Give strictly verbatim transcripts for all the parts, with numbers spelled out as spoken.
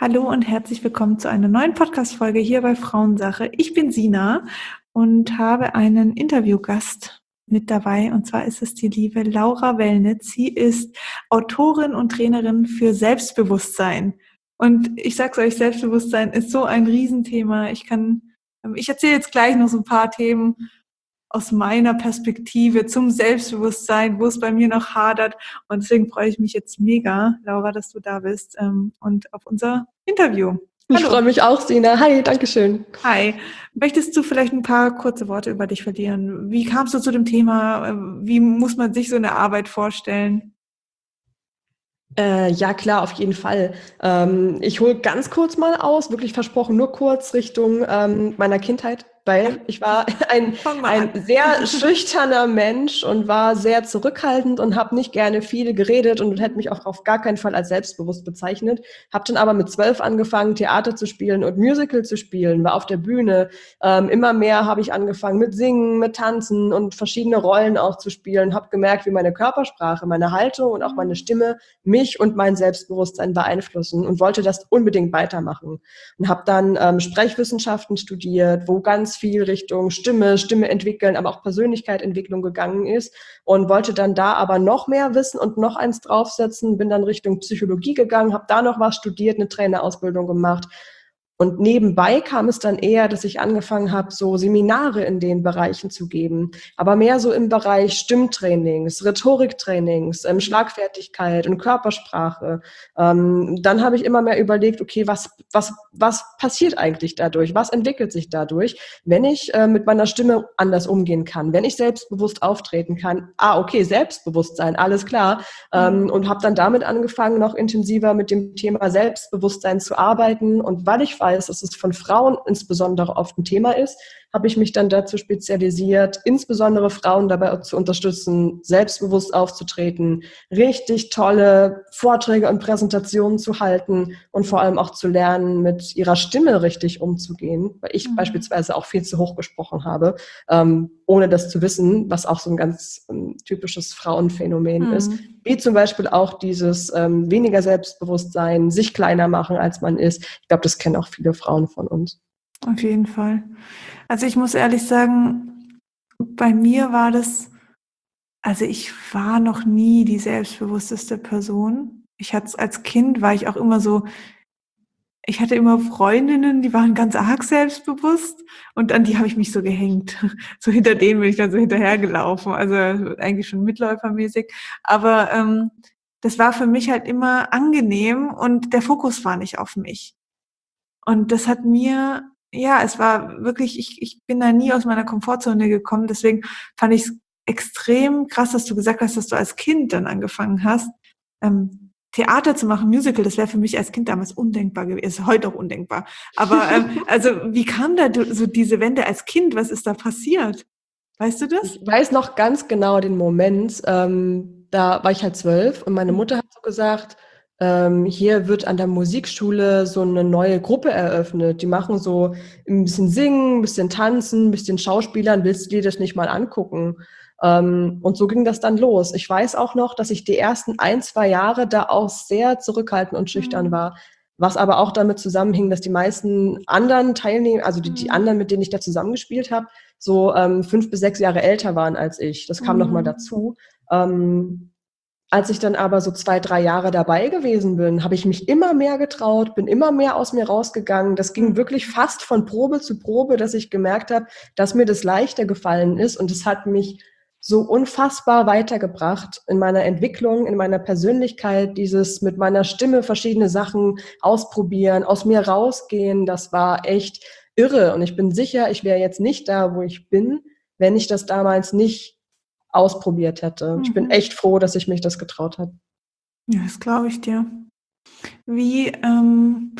Hallo und herzlich willkommen zu einer neuen Podcast-Folge hier bei Frauensache. Ich bin Sina und habe einen Interviewgast mit dabei, und zwar ist es die liebe Laura Wellnitz. Sie ist Autorin und Trainerin für Selbstbewusstsein. Und ich sag's euch, Selbstbewusstsein ist so ein Riesenthema. Ich kann, ich erzähle jetzt gleich noch so ein paar Themen aus meiner Perspektive zum Selbstbewusstsein, wo es bei mir noch hadert. Und deswegen freue ich mich jetzt mega, Laura, dass du da bist ähm, und auf unser Interview. Ich Hallo. freue mich auch, Sina. Hi, danke schön. Hi. Möchtest du vielleicht ein paar kurze Worte über dich verlieren? Wie kamst du zu dem Thema? Wie muss man sich so eine Arbeit vorstellen? Äh, ja, klar, auf jeden Fall. Ähm, ich hole ganz kurz mal aus, wirklich versprochen, nur kurz Richtung ähm, meiner Kindheit, weil ich war ein, ein sehr schüchterner Mensch und war sehr zurückhaltend und habe nicht gerne viel geredet und hätte mich auch auf gar keinen Fall als selbstbewusst bezeichnet. Habe dann aber mit zwölf angefangen, Theater zu spielen und Musical zu spielen, war auf der Bühne. Ähm, immer mehr habe ich angefangen mit Singen, mit Tanzen und verschiedene Rollen auch zu spielen. Habe gemerkt, wie meine Körpersprache, meine Haltung und auch meine Stimme mich und mein Selbstbewusstsein beeinflussen und wollte das unbedingt weitermachen. Und habe dann ähm, Sprechwissenschaften studiert, wo ganz viel Richtung Stimme, Stimme entwickeln, aber auch Persönlichkeitsentwicklung gegangen ist und wollte dann da aber noch mehr wissen und noch eins draufsetzen, bin dann Richtung Psychologie gegangen, habe da noch was studiert, eine Trainerausbildung gemacht. Und nebenbei kam es dann eher, dass ich angefangen habe, so Seminare in den Bereichen zu geben, aber mehr so im Bereich Stimmtrainings, Rhetoriktrainings, ähm, Schlagfertigkeit und Körpersprache. Ähm, dann habe ich immer mehr überlegt, okay, was, was, was passiert eigentlich dadurch? Was entwickelt sich dadurch, wenn ich äh, mit meiner Stimme anders umgehen kann, wenn ich selbstbewusst auftreten kann? Ah, okay, Selbstbewusstsein, alles klar. Ähm, und habe dann damit angefangen, noch intensiver mit dem Thema Selbstbewusstsein zu arbeiten. Und weil ich weiß, dass es von Frauen insbesondere oft ein Thema ist, habe ich mich dann dazu spezialisiert, insbesondere Frauen dabei zu unterstützen, selbstbewusst aufzutreten, richtig tolle Vorträge und Präsentationen zu halten und vor allem auch zu lernen, mit ihrer Stimme richtig umzugehen, weil ich mhm. beispielsweise auch viel zu hoch gesprochen habe, ähm, ohne das zu wissen, was auch so ein ganz ähm, typisches Frauenphänomen mhm. ist, wie zum Beispiel auch dieses ähm, weniger Selbstbewusstsein, sich kleiner machen, als man ist. Ich glaube, das kennen auch viele Frauen von uns. Auf jeden Fall. Also ich muss ehrlich sagen, bei mir war das, also ich war noch nie die selbstbewussteste Person. Ich hatte als Kind, war ich auch immer so, ich hatte immer Freundinnen, die waren ganz arg selbstbewusst und an die habe ich mich so gehängt. So hinter denen bin ich dann so hinterhergelaufen, also eigentlich schon mitläufermäßig. Aber ähm, das war für mich halt immer angenehm und der Fokus war nicht auf mich. Und das hat mir, ja, es war wirklich, ich, ich bin da nie aus meiner Komfortzone gekommen. Deswegen fand ich es extrem krass, dass du gesagt hast, dass du als Kind dann angefangen hast, ähm, Theater zu machen, Musical. Das wäre für mich als Kind damals undenkbar gewesen, ist heute auch undenkbar. Aber ähm, also wie kam da so diese Wende als Kind? Was ist da passiert? Weißt du das? Ich weiß noch ganz genau den Moment. Ähm, da war ich halt zwölf und meine Mutter hat so gesagt, ähm, hier wird an der Musikschule so eine neue Gruppe eröffnet. Die machen so ein bisschen Singen, ein bisschen Tanzen, ein bisschen Schauspielern. Willst du dir das nicht mal angucken? Ähm, und so ging das dann los. Ich weiß auch noch, dass ich die ersten ein, zwei Jahre da auch sehr zurückhaltend und schüchtern war. Was aber auch damit zusammenhing, dass die meisten anderen Teilnehmer, also die, die anderen, mit denen ich da zusammengespielt habe, so ähm, fünf bis sechs Jahre älter waren als ich. Das kam mhm. nochmal dazu. Ähm, als ich dann aber so zwei, drei Jahre dabei gewesen bin, habe ich mich immer mehr getraut, bin immer mehr aus mir rausgegangen. Das ging wirklich fast von Probe zu Probe, dass ich gemerkt habe, dass mir das leichter gefallen ist. Und es hat mich so unfassbar weitergebracht in meiner Entwicklung, in meiner Persönlichkeit, dieses mit meiner Stimme verschiedene Sachen ausprobieren, aus mir rausgehen. Das war echt irre. Und ich bin sicher, ich wäre jetzt nicht da, wo ich bin, wenn ich das damals nicht ausprobiert hätte. Mhm. Ich bin echt froh, dass ich mich das getraut habe. Ja, das glaube ich dir. Wie ähm,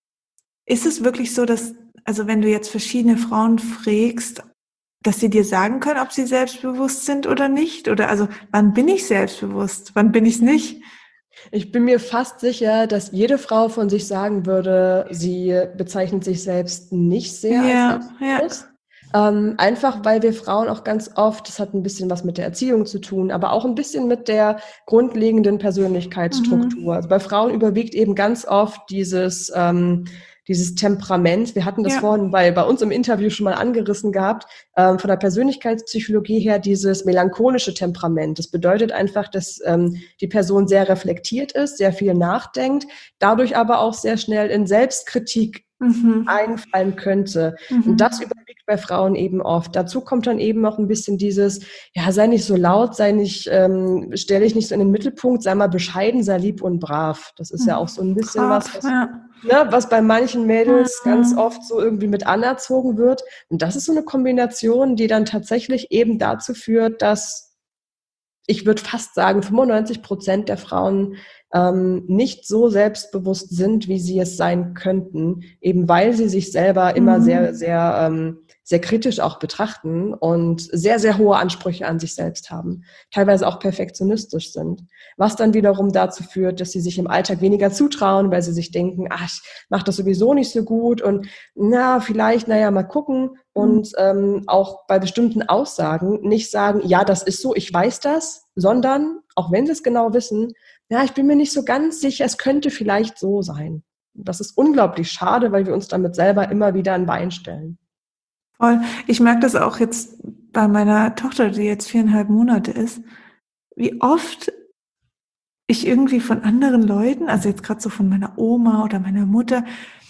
ist es wirklich so, dass, also wenn du jetzt verschiedene Frauen fragst, dass sie dir sagen können, ob sie selbstbewusst sind oder nicht? Oder also, wann bin ich selbstbewusst? Wann bin ich es nicht? Ich bin mir fast sicher, dass jede Frau von sich sagen würde, sie bezeichnet sich selbst nicht sehr ja, als selbstbewusst. Ja. Ähm, einfach, weil wir Frauen auch ganz oft, das hat ein bisschen was mit der Erziehung zu tun, aber auch ein bisschen mit der grundlegenden Persönlichkeitsstruktur. Mhm. Also bei Frauen überwiegt eben ganz oft dieses, ähm, dieses Temperament. Wir hatten das Ja. vorhin bei, bei uns im Interview schon mal angerissen gehabt, ähm, von der Persönlichkeitspsychologie her dieses melancholische Temperament. Das bedeutet einfach, dass ähm, die Person sehr reflektiert ist, sehr viel nachdenkt, dadurch aber auch sehr schnell in Selbstkritik Mhm. einfallen könnte. Und das Mhm. überwiegt bei Frauen eben oft. Dazu kommt dann eben noch ein bisschen dieses, ja, sei nicht so laut, sei nicht, ähm, stell dich nicht so in den Mittelpunkt, sei mal bescheiden, sei lieb und brav. Das ist ja auch so ein bisschen was, Brav, was, ja. ne, was bei manchen Mädels ganz Mhm. oft so irgendwie mit anerzogen wird. Und das ist so eine Kombination, die dann tatsächlich eben dazu führt, dass ich würde fast sagen, fünfundneunzig Prozent der Frauen ähm, nicht so selbstbewusst sind, wie sie es sein könnten, eben weil sie sich selber immer sehr, Mhm. sehr, ähm, sehr kritisch auch betrachten und sehr, sehr hohe Ansprüche an sich selbst haben, teilweise auch perfektionistisch sind, was dann wiederum dazu führt, dass sie sich im Alltag weniger zutrauen, weil sie sich denken, ach, ich mache das sowieso nicht so gut und na, vielleicht, naja, mal gucken Mhm. und ähm, auch bei bestimmten Aussagen nicht sagen, ja, das ist so, ich weiß das, sondern, auch wenn sie es genau wissen, ja, ich bin mir nicht so ganz sicher, es könnte vielleicht so sein. Das ist unglaublich schade, weil wir uns damit selber immer wieder ein Bein stellen. Voll. Ich merke das auch jetzt bei meiner Tochter, die jetzt viereinhalb Monate ist, wie oft ich irgendwie von anderen Leuten, also jetzt gerade so von meiner Oma oder meiner Mutter,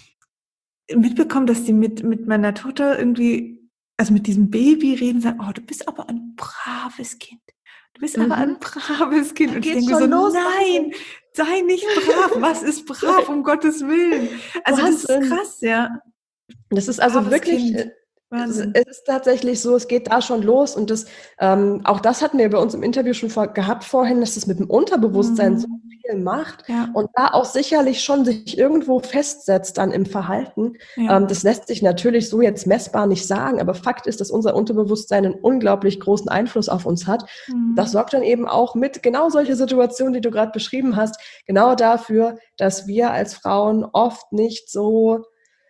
mitbekomme, dass die mit, mit meiner Tochter irgendwie, also mit diesem Baby reden, sagen, oh, du bist aber ein braves Kind. Du bist aber ein Mhm. braves Kind. Da Und ich geht's denke mir so, schon los, nein, Wahnsinn. sei nicht brav. Was ist brav, um Gottes Willen? Also das ist Wahnsinn. krass, ja. Das ist also Braves wirklich, Kind. äh, es es Wahnsinn. ist tatsächlich so, es geht da schon los und das, ähm, auch das hatten wir bei uns im Interview schon vor, gehabt vorhin, dass es mit dem Unterbewusstsein so Mhm. viel macht Ja, und da auch sicherlich schon sich irgendwo festsetzt dann im Verhalten. ja. Ähm, das lässt sich natürlich so jetzt messbar nicht sagen, aber Fakt ist, dass unser Unterbewusstsein einen unglaublich großen Einfluss auf uns hat. Das Mhm. sorgt dann eben auch mit genau solche Situationen, die du gerade beschrieben hast, genau dafür, dass wir als Frauen oft nicht so,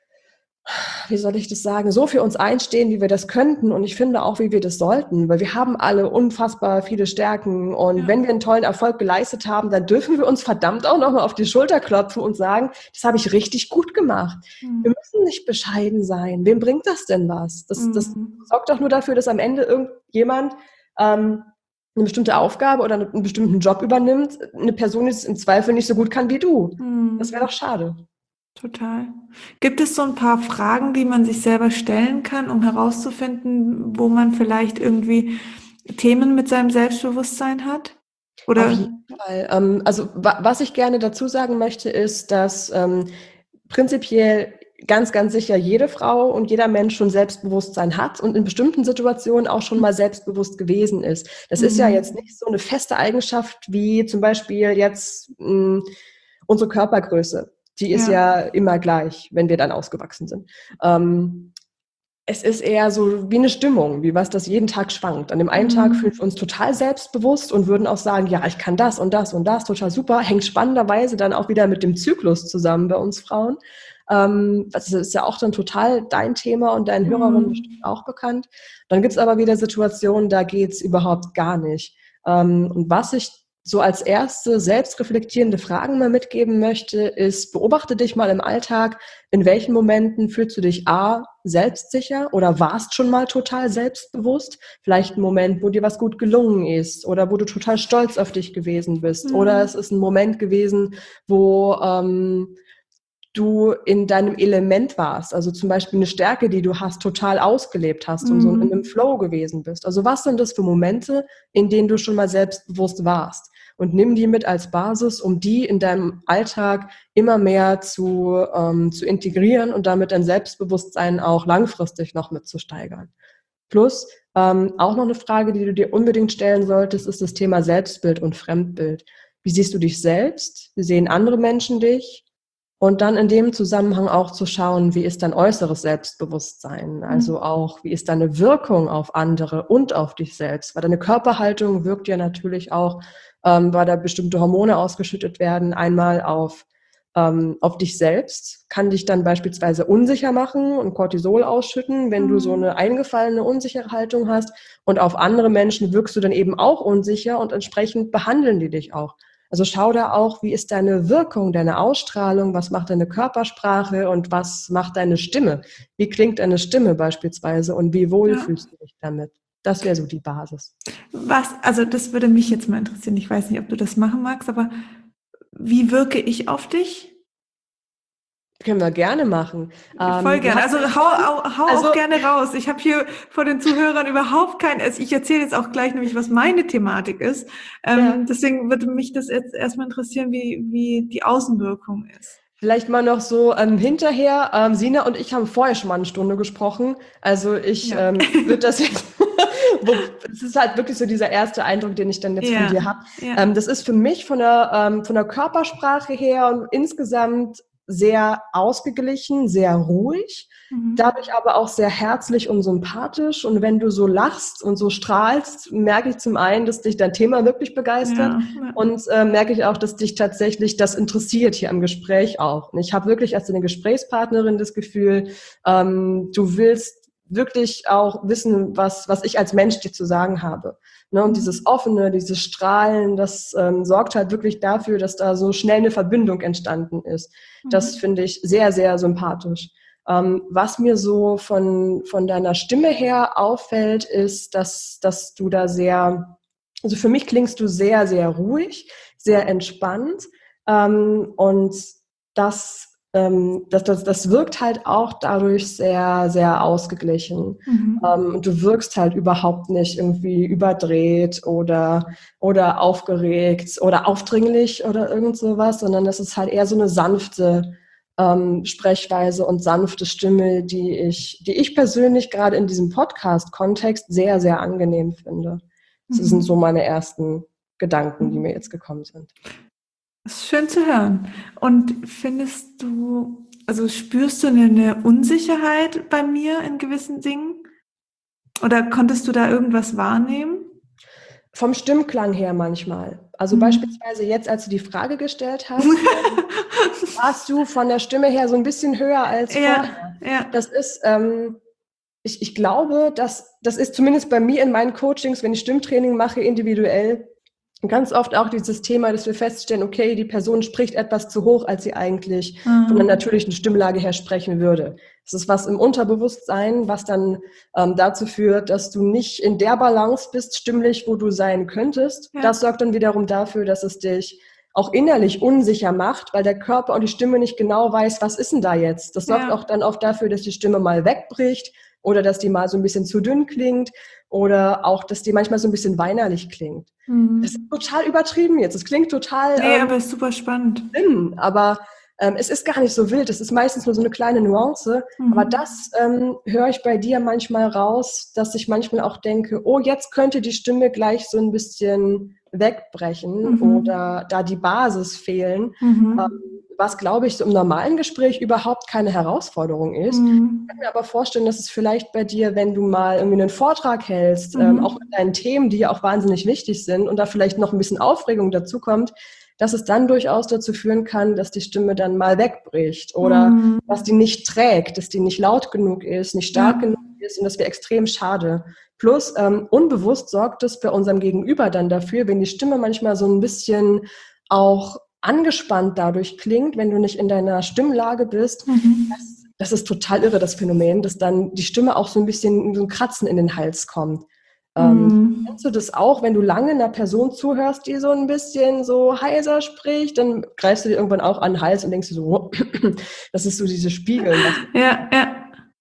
wie soll ich das sagen, so für uns einstehen, wie wir das könnten und ich finde auch, wie wir das sollten, weil wir haben alle unfassbar viele Stärken und Ja. wenn wir einen tollen Erfolg geleistet haben, dann dürfen wir uns verdammt auch nochmal auf die Schulter klopfen und sagen, das habe ich richtig gut gemacht. Wir Mhm. müssen nicht bescheiden sein. Wem bringt das denn was? Das, das Mhm. sorgt doch nur dafür, dass am Ende irgendjemand ähm, eine bestimmte Aufgabe oder einen bestimmten Job übernimmt, eine Person, die es im Zweifel nicht so gut kann wie du. Das wäre Mhm. doch schade. Total. Gibt es so ein paar Fragen, die man sich selber stellen kann, um herauszufinden, wo man vielleicht irgendwie Themen mit seinem Selbstbewusstsein hat? Auf Oder jeden Fall. Ähm, also wa was ich gerne dazu sagen möchte, ist, dass ähm, prinzipiell ganz, ganz sicher jede Frau und jeder Mensch schon Selbstbewusstsein hat und in bestimmten Situationen auch schon mal selbstbewusst gewesen ist. Das ist ja jetzt mhm. nicht so eine feste Eigenschaft wie zum Beispiel jetzt mh, unsere Körpergröße. Die ist Ja. ja immer gleich, wenn wir dann ausgewachsen sind. Ähm, es ist eher so wie eine Stimmung, wie was das jeden Tag schwankt. An dem einen Tag fühlen wir Mhm. uns total selbstbewusst und würden auch sagen, ja, ich kann das und das und das, total super. Hängt spannenderweise dann auch wieder mit dem Zyklus zusammen bei uns Frauen. Ähm, das ist ja auch dann total dein Thema und deinen Hörerinnen bestimmt Mhm. auch bekannt. Dann gibt's aber wieder Situationen, da geht's überhaupt gar nicht. Ähm, und was ich so als erste selbstreflektierende Fragen mal mitgeben möchte, ist, beobachte dich mal im Alltag, in welchen Momenten fühlst du dich A, selbstsicher oder warst schon mal total selbstbewusst? Vielleicht ein Moment, wo dir was gut gelungen ist oder wo du total stolz auf dich gewesen bist. Oder es Mhm. ist ein Moment gewesen, wo ähm, du in deinem Element warst, also zum Beispiel eine Stärke, die du hast, total ausgelebt hast und so in einem Mhm. Flow gewesen bist. Also was sind das für Momente, in denen du schon mal selbstbewusst warst? Und nimm die mit als Basis, um die in deinem Alltag immer mehr zu, ähm, zu integrieren und damit dein Selbstbewusstsein auch langfristig noch mit zu steigern. Plus, ähm, auch noch eine Frage, die du dir unbedingt stellen solltest, ist das Thema Selbstbild und Fremdbild. Wie siehst du dich selbst? Wie sehen andere Menschen dich? Und dann in dem Zusammenhang auch zu schauen, wie ist dein äußeres Selbstbewusstsein? Also Mhm. auch, wie ist deine Wirkung auf andere und auf dich selbst? Weil deine Körperhaltung wirkt ja natürlich auch, ähm, weil da bestimmte Hormone ausgeschüttet werden, einmal auf ähm, auf dich selbst, kann dich dann beispielsweise unsicher machen und Cortisol ausschütten, wenn mhm. du so eine eingefallene, unsichere Haltung hast. Und auf andere Menschen wirkst du dann eben auch unsicher und entsprechend behandeln die dich auch. Also schau da auch, wie ist deine Wirkung, deine Ausstrahlung, was macht deine Körpersprache und was macht deine Stimme? Wie klingt deine Stimme beispielsweise und wie wohl ja. fühlst du dich damit? Das wäre so die Basis. Was, also das würde mich jetzt mal interessieren. Ich weiß nicht, ob du das machen magst, aber wie wirke ich auf dich? Können wir gerne machen. Voll ähm, gerne. Also hau, hau also, auch gerne raus. Ich habe hier vor den Zuhörern überhaupt kein... Also ich erzähle jetzt auch gleich nämlich, was meine Thematik ist. Ähm, ja. Deswegen würde mich das jetzt erstmal interessieren, wie, wie die Außenwirkung ist. Vielleicht mal noch so ähm, hinterher. Ähm, Sina und ich haben vorher schon mal eine Stunde gesprochen. Also ich ja. ähm, würde das jetzt... Es ist halt wirklich so dieser erste Eindruck, den ich dann jetzt ja. von dir habe. Ja. Ähm, das ist für mich von der, ähm, von der Körpersprache her und insgesamt sehr ausgeglichen, sehr ruhig, mhm. dadurch aber auch sehr herzlich und sympathisch. Und wenn du so lachst und so strahlst, merke ich zum einen, dass dich dein Thema wirklich begeistert ja, ja. und äh, merke ich auch, dass dich tatsächlich das interessiert hier am Gespräch auch. Und ich habe wirklich als deine Gesprächspartnerin das Gefühl, ähm, du willst wirklich auch wissen, was, was ich als Mensch dir zu sagen habe. Ne, und dieses Offene, dieses Strahlen, das ähm, sorgt halt wirklich dafür, dass da so schnell eine Verbindung entstanden ist. Mhm. Das finde ich sehr, sehr sympathisch. Ähm, was mir so von, von deiner Stimme her auffällt, ist, dass, dass du da sehr, also für mich klingst du sehr, sehr ruhig, sehr entspannt ähm, und das Das, das, das wirkt halt auch dadurch sehr, sehr ausgeglichen. Mhm. Ähm, du wirkst halt überhaupt nicht irgendwie überdreht oder, oder aufgeregt oder aufdringlich oder irgend sowas, sondern das ist halt eher so eine sanfte ähm, Sprechweise und sanfte Stimme, die ich, die ich persönlich gerade in diesem Podcast-Kontext sehr, sehr angenehm finde. Das mhm. sind so meine ersten Gedanken, die mir jetzt gekommen sind. Das ist schön zu hören. Und findest du, also spürst du eine, eine Unsicherheit bei mir in gewissen Dingen? Oder konntest du da irgendwas wahrnehmen? Vom Stimmklang her manchmal. Also mhm. beispielsweise jetzt, als du die Frage gestellt hast, warst du von der Stimme her so ein bisschen höher als ja, vorher. Ja. Das ist, ähm, ich, ich glaube, dass das ist zumindest bei mir in meinen Coachings, wenn ich Stimmtraining mache, individuell, ganz oft auch dieses Thema, dass wir feststellen, okay, die Person spricht etwas zu hoch, als sie eigentlich mhm. von der natürlichen Stimmlage her sprechen würde. Das ist was im Unterbewusstsein, was dann ähm, dazu führt, dass du nicht in der Balance bist, stimmlich, wo du sein könntest. Ja. Das sorgt dann wiederum dafür, dass es dich auch innerlich unsicher macht, weil der Körper und die Stimme nicht genau weiß, was ist denn da jetzt? Das sorgt ja. auch dann oft dafür, dass die Stimme mal wegbricht oder dass die mal so ein bisschen zu dünn klingt oder auch, dass die manchmal so ein bisschen weinerlich klingt. Mhm. Das ist total übertrieben jetzt. Es klingt total... Nee, ähm, aber ist super spannend. Drin, aber ähm, es ist gar nicht so wild. Es ist meistens nur so eine kleine Nuance. Mhm. Aber das ähm, höre ich bei dir manchmal raus, dass ich manchmal auch denke, oh, jetzt könnte die Stimme gleich so ein bisschen wegbrechen mhm. oder da die Basis fehlen. Mhm. Ähm, was, glaube ich, so im normalen Gespräch überhaupt keine Herausforderung ist. Mhm. Ich kann mir aber vorstellen, dass es vielleicht bei dir, wenn du mal irgendwie einen Vortrag hältst, mhm. ähm, auch mit deinen Themen, die ja auch wahnsinnig wichtig sind und da vielleicht noch ein bisschen Aufregung dazu kommt, dass es dann durchaus dazu führen kann, dass die Stimme dann mal wegbricht oder mhm. dass die nicht trägt, dass die nicht laut genug ist, nicht stark ja. genug ist und das wäre extrem schade. Plus ähm, unbewusst sorgt es bei unserem Gegenüber dann dafür, wenn die Stimme manchmal so ein bisschen auch angespannt dadurch klingt, wenn du nicht in deiner Stimmlage bist. Mhm. Das, das ist total irre, das Phänomen, dass dann die Stimme auch so ein bisschen so ein Kratzen in den Hals kommt. Mhm. Ähm, kennst du das auch, wenn du lange einer Person zuhörst, die so ein bisschen so heiser spricht, dann greifst du dir irgendwann auch an den Hals und denkst dir so, das ist so diese Spiegel. Ja, ja.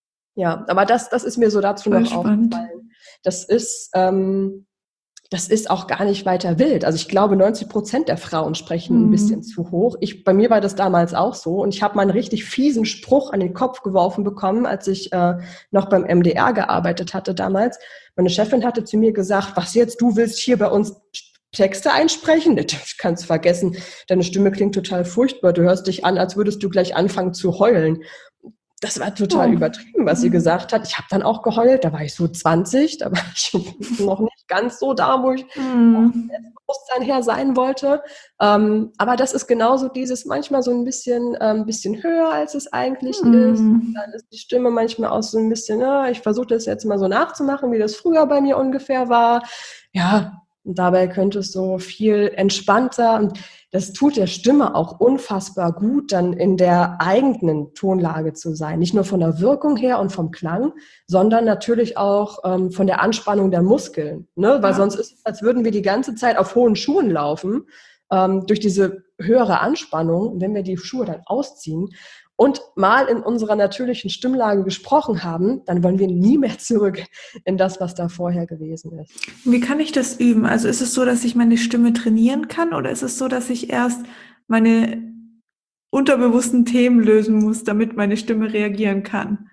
Ja, aber das, das ist mir so dazu Voll noch spannend. aufgefallen. Das ist... Ähm, Das ist auch gar nicht weiter wild. Also ich glaube, neunzig Prozent der Frauen sprechen mhm. ein bisschen zu hoch. Ich, bei mir war das damals auch so. Und ich habe mal einen richtig fiesen Spruch an den Kopf geworfen bekommen, als ich äh, noch beim M D R gearbeitet hatte damals. Meine Chefin hatte zu mir gesagt, was jetzt, du willst hier bei uns Texte einsprechen? Das kannst du vergessen. Deine Stimme klingt total furchtbar. Du hörst dich an, als würdest du gleich anfangen zu heulen. das war total Oh. übertrieben, was sie gesagt hat. Ich habe dann auch geheult, da war ich so zwanzig, da war ich noch nicht ganz so da, wo ich Mm. vom Selbstbewusstsein her sein wollte. Ähm, aber das ist genauso dieses manchmal so ein bisschen, ähm, bisschen höher, als es eigentlich Mm. ist. Dann ist die Stimme manchmal auch so ein bisschen, ja, ich versuche das jetzt mal so nachzumachen, wie das früher bei mir ungefähr war. Ja, und dabei könnte es so viel entspannter und das tut der Stimme auch unfassbar gut, dann in der eigenen Tonlage zu sein. Nicht nur von der Wirkung her und vom Klang, sondern natürlich auch ähm, von der Anspannung der Muskeln. Ne? Weil Ja. sonst ist es, als würden wir die ganze Zeit auf hohen Schuhen laufen, ähm, durch diese höhere Anspannung. Und wenn wir die Schuhe dann ausziehen und mal in unserer natürlichen Stimmlage gesprochen haben, dann wollen wir nie mehr zurück in das, was da vorher gewesen ist. Wie kann ich das üben? Also ist es so, dass ich meine Stimme trainieren kann oder ist es so, dass ich erst meine unterbewussten Themen lösen muss, damit meine Stimme reagieren kann?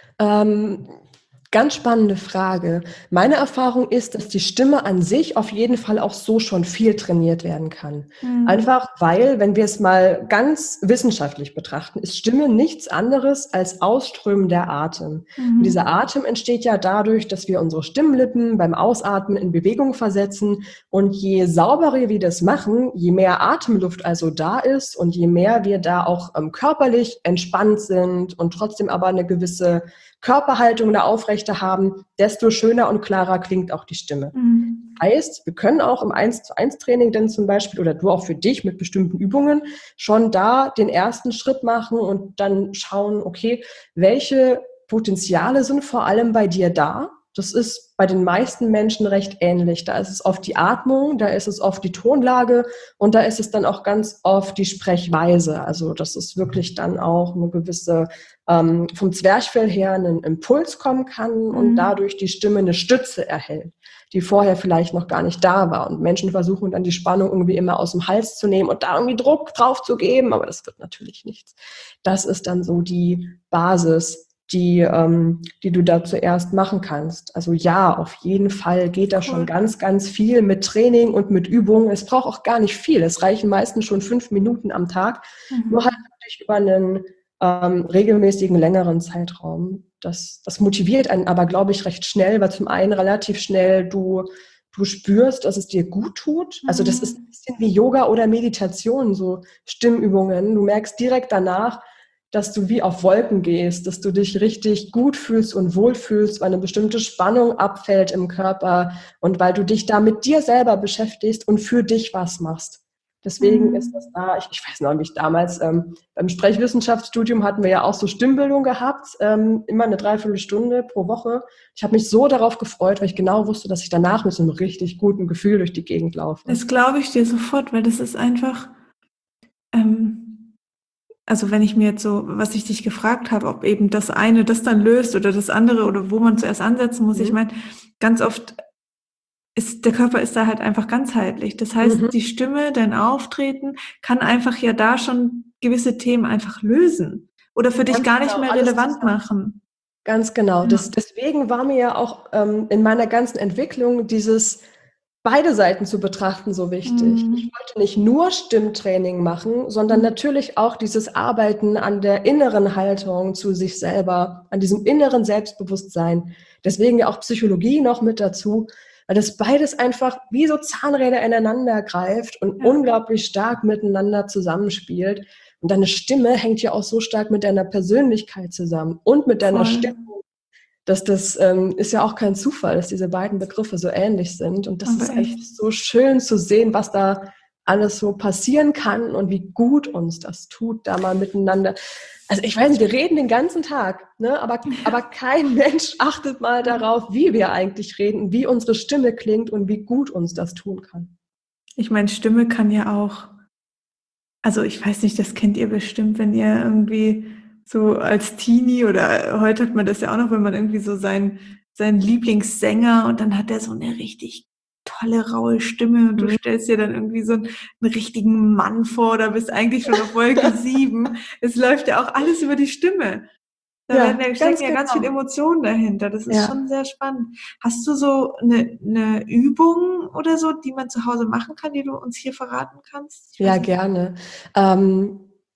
Ähm, ganz spannende Frage. Meine Erfahrung ist, dass die Stimme an sich auf jeden Fall auch so schon viel trainiert werden kann. Mhm. Einfach weil, wenn wir es mal ganz wissenschaftlich betrachten, ist Stimme nichts anderes als Ausströmen der Atem. Mhm. Und dieser Atem entsteht ja dadurch, dass wir unsere Stimmlippen beim Ausatmen in Bewegung versetzen. Und je sauberer wir das machen, je mehr Atemluft also da ist und je mehr wir da auch ähm, körperlich entspannt sind und trotzdem aber eine gewisse Körperhaltung da aufrechter haben, desto schöner und klarer klingt auch die Stimme. Mhm. Heißt, wir können auch im eins zu eins Training dann zum Beispiel oder du auch für dich mit bestimmten Übungen schon da den ersten Schritt machen und dann schauen, okay, welche Potenziale sind vor allem bei dir da? Das ist bei den meisten Menschen recht ähnlich. Da ist es oft die Atmung, da ist es oft die Tonlage und da ist es dann auch ganz oft die Sprechweise. Also das ist wirklich dann auch eine gewisse, ähm, vom Zwerchfell her einen Impuls kommen kann und Mhm. dadurch die Stimme eine Stütze erhält, die vorher vielleicht noch gar nicht da war. Und Menschen versuchen dann die Spannung irgendwie immer aus dem Hals zu nehmen und da irgendwie Druck drauf zu geben, aber das wird natürlich nichts. Das ist dann so die Basis, die, ähm, die du da zuerst machen kannst. Also ja, auf jeden Fall geht da Cool. schon ganz, ganz viel mit Training und mit Übungen. Es braucht auch gar nicht viel. Es reichen meistens schon fünf Minuten am Tag. Mhm. Nur halt wirklich über einen ähm, regelmäßigen, längeren Zeitraum. Das, das motiviert einen aber, glaube ich, recht schnell, weil zum einen relativ schnell du, du spürst, dass es dir gut tut. Also das ist ein bisschen wie Yoga oder Meditation, so Stimmübungen. Du merkst direkt danach, dass du wie auf Wolken gehst, dass du dich richtig gut fühlst und wohlfühlst, weil eine bestimmte Spannung abfällt im Körper und weil du dich da mit dir selber beschäftigst und für dich was machst. Deswegen Mhm. ist das da, ich, ich weiß noch, wie ich damals ähm, beim Sprechwissenschaftsstudium hatten wir ja auch so Stimmbildung gehabt, ähm, immer eine Dreiviertelstunde pro Woche. Ich habe mich so darauf gefreut, weil ich genau wusste, dass ich danach mit so einem richtig guten Gefühl durch die Gegend laufe. Das glaube ich dir sofort, weil das ist einfach, ähm, also wenn ich mir jetzt so, was ich dich gefragt habe, ob eben das eine das dann löst oder das andere oder wo man zuerst ansetzen muss, Mhm. ich meine, ganz oft ist, der Körper ist da halt einfach ganzheitlich. Das heißt, Mhm. die Stimme, dein Auftreten kann einfach ja da schon gewisse Themen einfach lösen oder für dich Ganz gar nicht genau, mehr alles relevant zusammen. machen. Ganz genau. Ja. Das, deswegen war mir ja auch ähm, in meiner ganzen Entwicklung dieses beide Seiten zu betrachten so wichtig. Mhm. Ich wollte nicht nur Stimmtraining machen, sondern natürlich auch dieses Arbeiten an der inneren Haltung zu sich selber, an diesem inneren Selbstbewusstsein. Deswegen ja auch Psychologie noch mit dazu, weil das beides einfach wie so Zahnräder ineinander greift und Ja. unglaublich stark miteinander zusammenspielt. Und deine Stimme hängt ja auch so stark mit deiner Persönlichkeit zusammen und mit deiner Voll. Stimmung, dass das ähm, ist ja auch kein Zufall, dass diese beiden Begriffe so ähnlich sind. Und das Aber ist einfach echt. so schön zu sehen, was da alles so passieren kann und wie gut uns das tut, da mal miteinander. Also ich weiß nicht, wir reden den ganzen Tag, ne? aber, aber kein Mensch achtet mal darauf, wie wir eigentlich reden, wie unsere Stimme klingt und wie gut uns das tun kann. Ich meine, Stimme kann ja auch, also ich weiß nicht, das kennt ihr bestimmt, wenn ihr irgendwie so als Teenie oder heute hat man das ja auch noch, wenn man irgendwie so seinen, seinen Lieblingssänger und dann hat er so eine richtig tolle, raue Stimme und du Mhm. stellst dir dann irgendwie so einen, einen richtigen Mann vor oder bist eigentlich schon auf Wolke sieben. Es läuft ja auch alles über die Stimme. Da Ja, werden ja, stecken ganz ja ganz viel genau. Emotionen dahinter. Das ist Ja. schon sehr spannend. Hast du so eine, eine Übung oder so, die man zu Hause machen kann, die du uns hier verraten kannst? Ich Ja, weiß nicht. gerne. Ähm,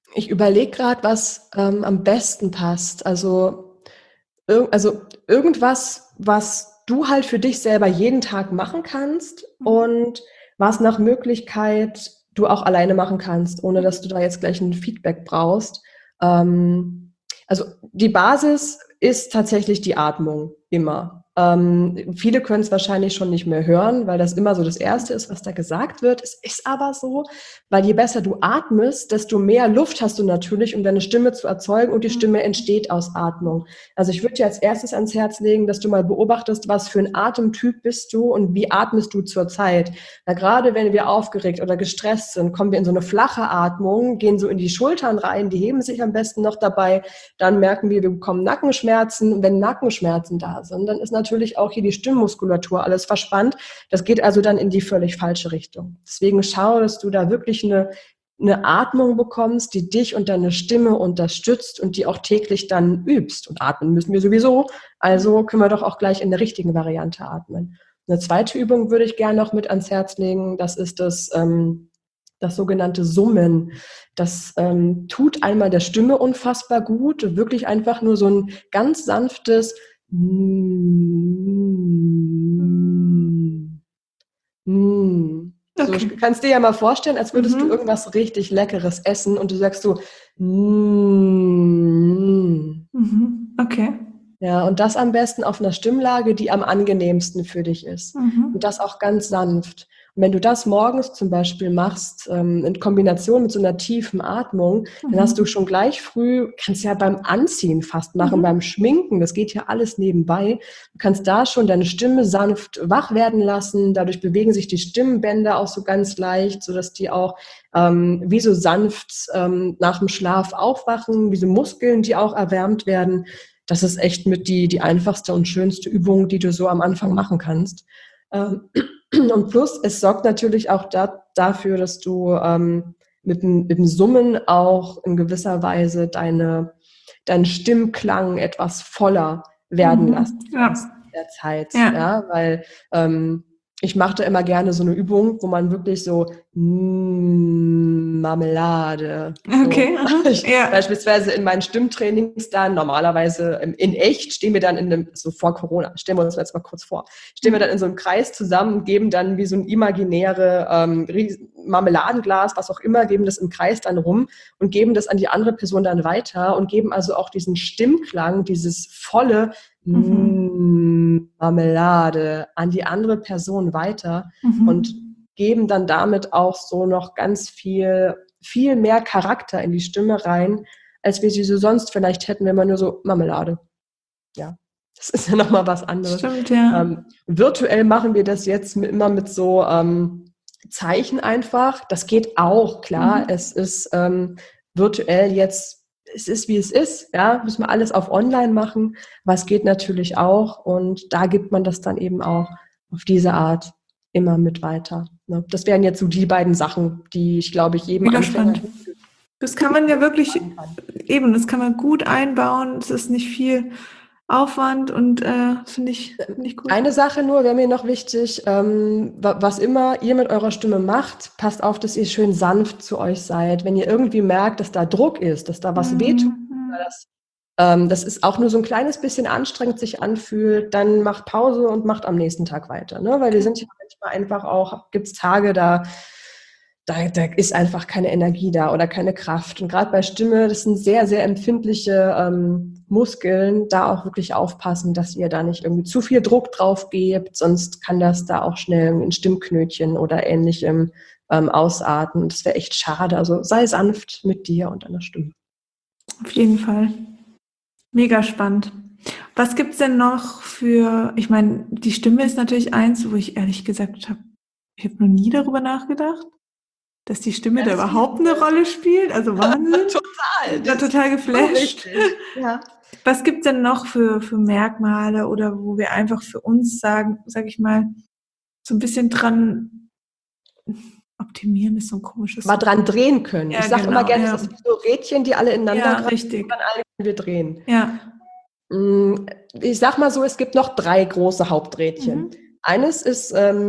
Ich überlege gerade, was ähm, am besten passt. Also, ir also irgendwas, was du halt für dich selber jeden Tag machen kannst und was nach Möglichkeit du auch alleine machen kannst, ohne dass du da jetzt gleich ein Feedback brauchst. Ähm, also die Basis ist tatsächlich die Atmung immer. Ähm, viele können es wahrscheinlich schon nicht mehr hören, weil das immer so das Erste ist, was da gesagt wird. Es ist aber so, weil je besser du atmest, desto mehr Luft hast du natürlich, um deine Stimme zu erzeugen und die Stimme entsteht aus Atmung. Also ich würde dir als erstes ans Herz legen, dass du mal beobachtest, was für ein Atemtyp bist du und wie atmest du zurzeit. Na, gerade wenn wir aufgeregt oder gestresst sind, kommen wir in so eine flache Atmung, gehen so in die Schultern rein, die heben sich am besten noch dabei. Dann merken wir, wir bekommen Nackenschmerzen. Und wenn Nackenschmerzen da sind, dann ist natürlich auch hier die Stimmmuskulatur alles verspannt. Das geht also dann in die völlig falsche Richtung. Deswegen schau, dass du da wirklich eine, eine Atmung bekommst, die dich und deine Stimme unterstützt und die auch täglich dann übst. Und atmen müssen wir sowieso. Also können wir doch auch gleich in der richtigen Variante atmen. Eine zweite Übung würde ich gerne noch mit ans Herz legen. Das ist das, ähm, das sogenannte Summen. Das ähm, tut einmal der Stimme unfassbar gut. Wirklich einfach nur so ein ganz sanftes Mm. Mm. So, Okay. du kannst dir ja mal vorstellen, als würdest Mhm. du irgendwas richtig Leckeres essen und du sagst so mm. Mhm. Okay. Ja, und das am besten auf einer Stimmlage, die am angenehmsten für dich ist. Mhm. Und das auch ganz sanft. Und wenn du das morgens zum Beispiel machst, ähm, in Kombination mit so einer tiefen Atmung, Mhm. dann hast du schon gleich früh, kannst ja beim Anziehen fast machen, Mhm. beim Schminken, das geht ja alles nebenbei. Du kannst da schon deine Stimme sanft wach werden lassen. Dadurch bewegen sich die Stimmbänder auch so ganz leicht, sodass die auch ähm, wie so sanft ähm, nach dem Schlaf aufwachen, wie so Muskeln, die auch erwärmt werden. Das ist echt mit die, die einfachste und schönste Übung, die du so am Anfang machen kannst. Ähm, und plus, es sorgt natürlich auch da, dafür, dass du ähm, mit, dem, mit dem Summen auch in gewisser Weise deine, deinen Stimmklang etwas voller werden Mhm. lassen Ja. kannst in der Zeit. Ja. Ja, weil ähm, ich mache da immer gerne so eine Übung, wo man wirklich so mm, Marmelade. Okay. So. Ich, Ja. Beispielsweise in meinen Stimmtrainings dann, normalerweise in echt, stehen wir dann in einem, so vor Corona, stellen wir uns jetzt mal kurz vor, stehen wir dann in so einem Kreis zusammen und geben dann wie so ein imaginäre ähm, Marmeladenglas, was auch immer, geben das im Kreis dann rum und geben das an die andere Person dann weiter und geben also auch diesen Stimmklang, dieses volle Mhm. Marmelade an die andere Person weiter Mhm. und geben dann damit auch so noch ganz viel, viel mehr Charakter in die Stimme rein, als wir sie so sonst vielleicht hätten, wenn man nur so Marmelade. Ja, das ist ja nochmal was anderes. Stimmt, ja. Ähm, virtuell machen wir das jetzt mit, immer mit so ähm, Zeichen einfach. Das geht auch, klar. Mhm. Es ist ähm, virtuell jetzt, es ist wie es ist, ja, müssen wir alles auf online machen, aber es geht natürlich auch und da gibt man das dann eben auch auf diese Art immer mit weiter. Ne? Das wären jetzt so die beiden Sachen, die ich glaube ich jedem Mega Anfänger spannend. Das kann man ja wirklich, eben, das kann man gut einbauen. Es ist nicht viel Aufwand und äh, finde ich, find ich gut. Eine Sache nur wäre mir noch wichtig, ähm, wa- was immer ihr mit eurer Stimme macht, passt auf, dass ihr schön sanft zu euch seid. Wenn ihr irgendwie merkt, dass da Druck ist, dass da was wehtut, Mhm. das, ähm, das ist auch nur so ein kleines bisschen anstrengend sich anfühlt, dann macht Pause und macht am nächsten Tag weiter. Ne? Weil wir sind ja manchmal einfach auch, gibt es Tage, da Da, da ist einfach keine Energie da oder keine Kraft. Und gerade bei Stimme, das sind sehr, sehr empfindliche ähm, Muskeln, da auch wirklich aufpassen, dass ihr da nicht irgendwie zu viel Druck drauf gebt, sonst kann das da auch schnell in Stimmknötchen oder ähnlichem ähm, ausarten. Das wäre echt schade. Also sei sanft mit dir und deiner Stimme. Auf jeden Fall. Mega spannend. Was gibt's denn noch für, ich meine, die Stimme ist natürlich eins, wo ich ehrlich gesagt habe, ich habe noch nie darüber nachgedacht, dass die Stimme Ja, da das überhaupt spielt- eine Rolle spielt. Also Wahnsinn. Total. Ich war total geflasht. Ja. Was gibt's denn noch für, für Merkmale oder wo wir einfach für uns sagen, sag ich mal, so ein bisschen dran optimieren ist so ein komisches Mal Wort. dran drehen können. Ja, Ich sage genau, immer gerne, ja. das sind so Rädchen, die alle ineinander Ja, greifen, richtig. an alle können wir drehen. Ja. Ich sag mal so, es gibt noch drei große Haupträdchen. Mhm. Eines ist ähm,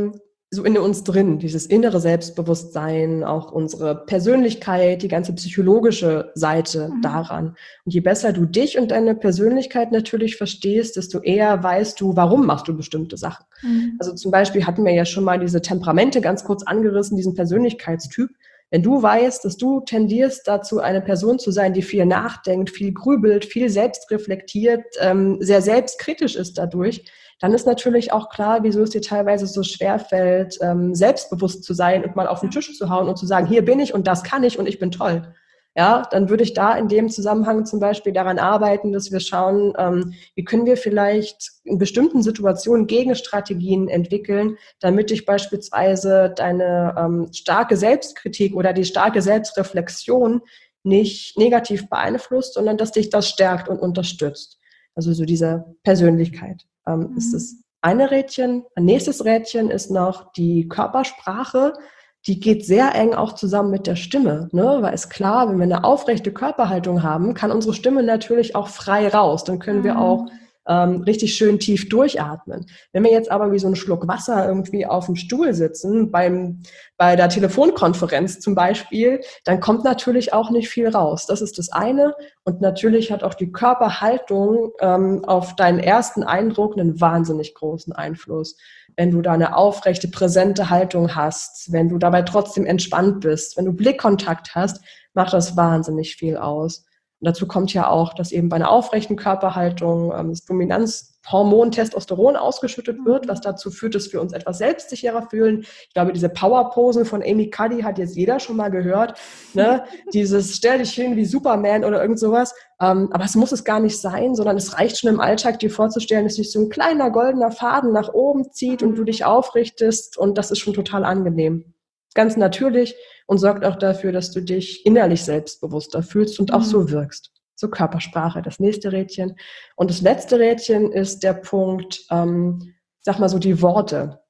so in uns drin, dieses innere Selbstbewusstsein, auch unsere Persönlichkeit, die ganze psychologische Seite mhm. daran. Und je besser du dich und deine Persönlichkeit natürlich verstehst, desto eher weißt du, warum machst du bestimmte Sachen. Mhm. Also zum Beispiel hatten wir ja schon mal diese Temperamente ganz kurz angerissen, diesen Persönlichkeitstyp. Wenn du weißt, dass du tendierst dazu, eine Person zu sein, die viel nachdenkt, viel grübelt, viel selbstreflektiert, ähm, sehr selbstkritisch ist dadurch, dann ist natürlich auch klar, wieso es dir teilweise so schwer fällt, ähm, selbstbewusst zu sein und mal auf den Tisch zu hauen und zu sagen, hier bin ich und das kann ich und ich bin toll. Ja, dann würde ich da in dem Zusammenhang zum Beispiel daran arbeiten, dass wir schauen, ähm, wie können wir vielleicht in bestimmten Situationen Gegenstrategien entwickeln, damit dich beispielsweise deine ähm, starke Selbstkritik oder die starke Selbstreflexion nicht negativ beeinflusst, sondern dass dich das stärkt und unterstützt. Also so diese Persönlichkeit ähm, mhm. ist das eine Rädchen. Ein nächstes Rädchen ist noch die Körpersprache. Die geht sehr eng auch zusammen mit der Stimme, ne? Weil ist klar, wenn wir eine aufrechte Körperhaltung haben, kann unsere Stimme natürlich auch frei raus. Dann können wir auch ähm, richtig schön tief durchatmen. Wenn wir jetzt aber wie so ein Schluck Wasser irgendwie auf dem Stuhl sitzen, beim, bei der Telefonkonferenz zum Beispiel, dann kommt natürlich auch nicht viel raus. Das ist das eine. Und natürlich hat auch die Körperhaltung ähm, auf deinen ersten Eindruck einen wahnsinnig großen Einfluss. Wenn du da eine aufrechte, präsente Haltung hast, wenn du dabei trotzdem entspannt bist, wenn du Blickkontakt hast, macht das wahnsinnig viel aus. Und dazu kommt ja auch, dass eben bei einer aufrechten Körperhaltung ähm, das Dominanzhormon Testosteron ausgeschüttet wird, was dazu führt, dass wir uns etwas selbstsicherer fühlen. Ich glaube, diese Powerposen von Amy Cuddy hat jetzt jeder schon mal gehört. Ne? Dieses stell dich hin wie Superman oder irgend sowas. Ähm, aber es muss es gar nicht sein, sondern es reicht schon im Alltag, dir vorzustellen, dass sich so ein kleiner goldener Faden nach oben zieht und du dich aufrichtest und das ist schon total angenehm. Ganz natürlich und sorgt auch dafür, dass du dich innerlich selbstbewusster fühlst und auch so wirkst. So Körpersprache, das nächste Rädchen. Und das letzte Rädchen ist der Punkt, ähm, sag mal so die Worte,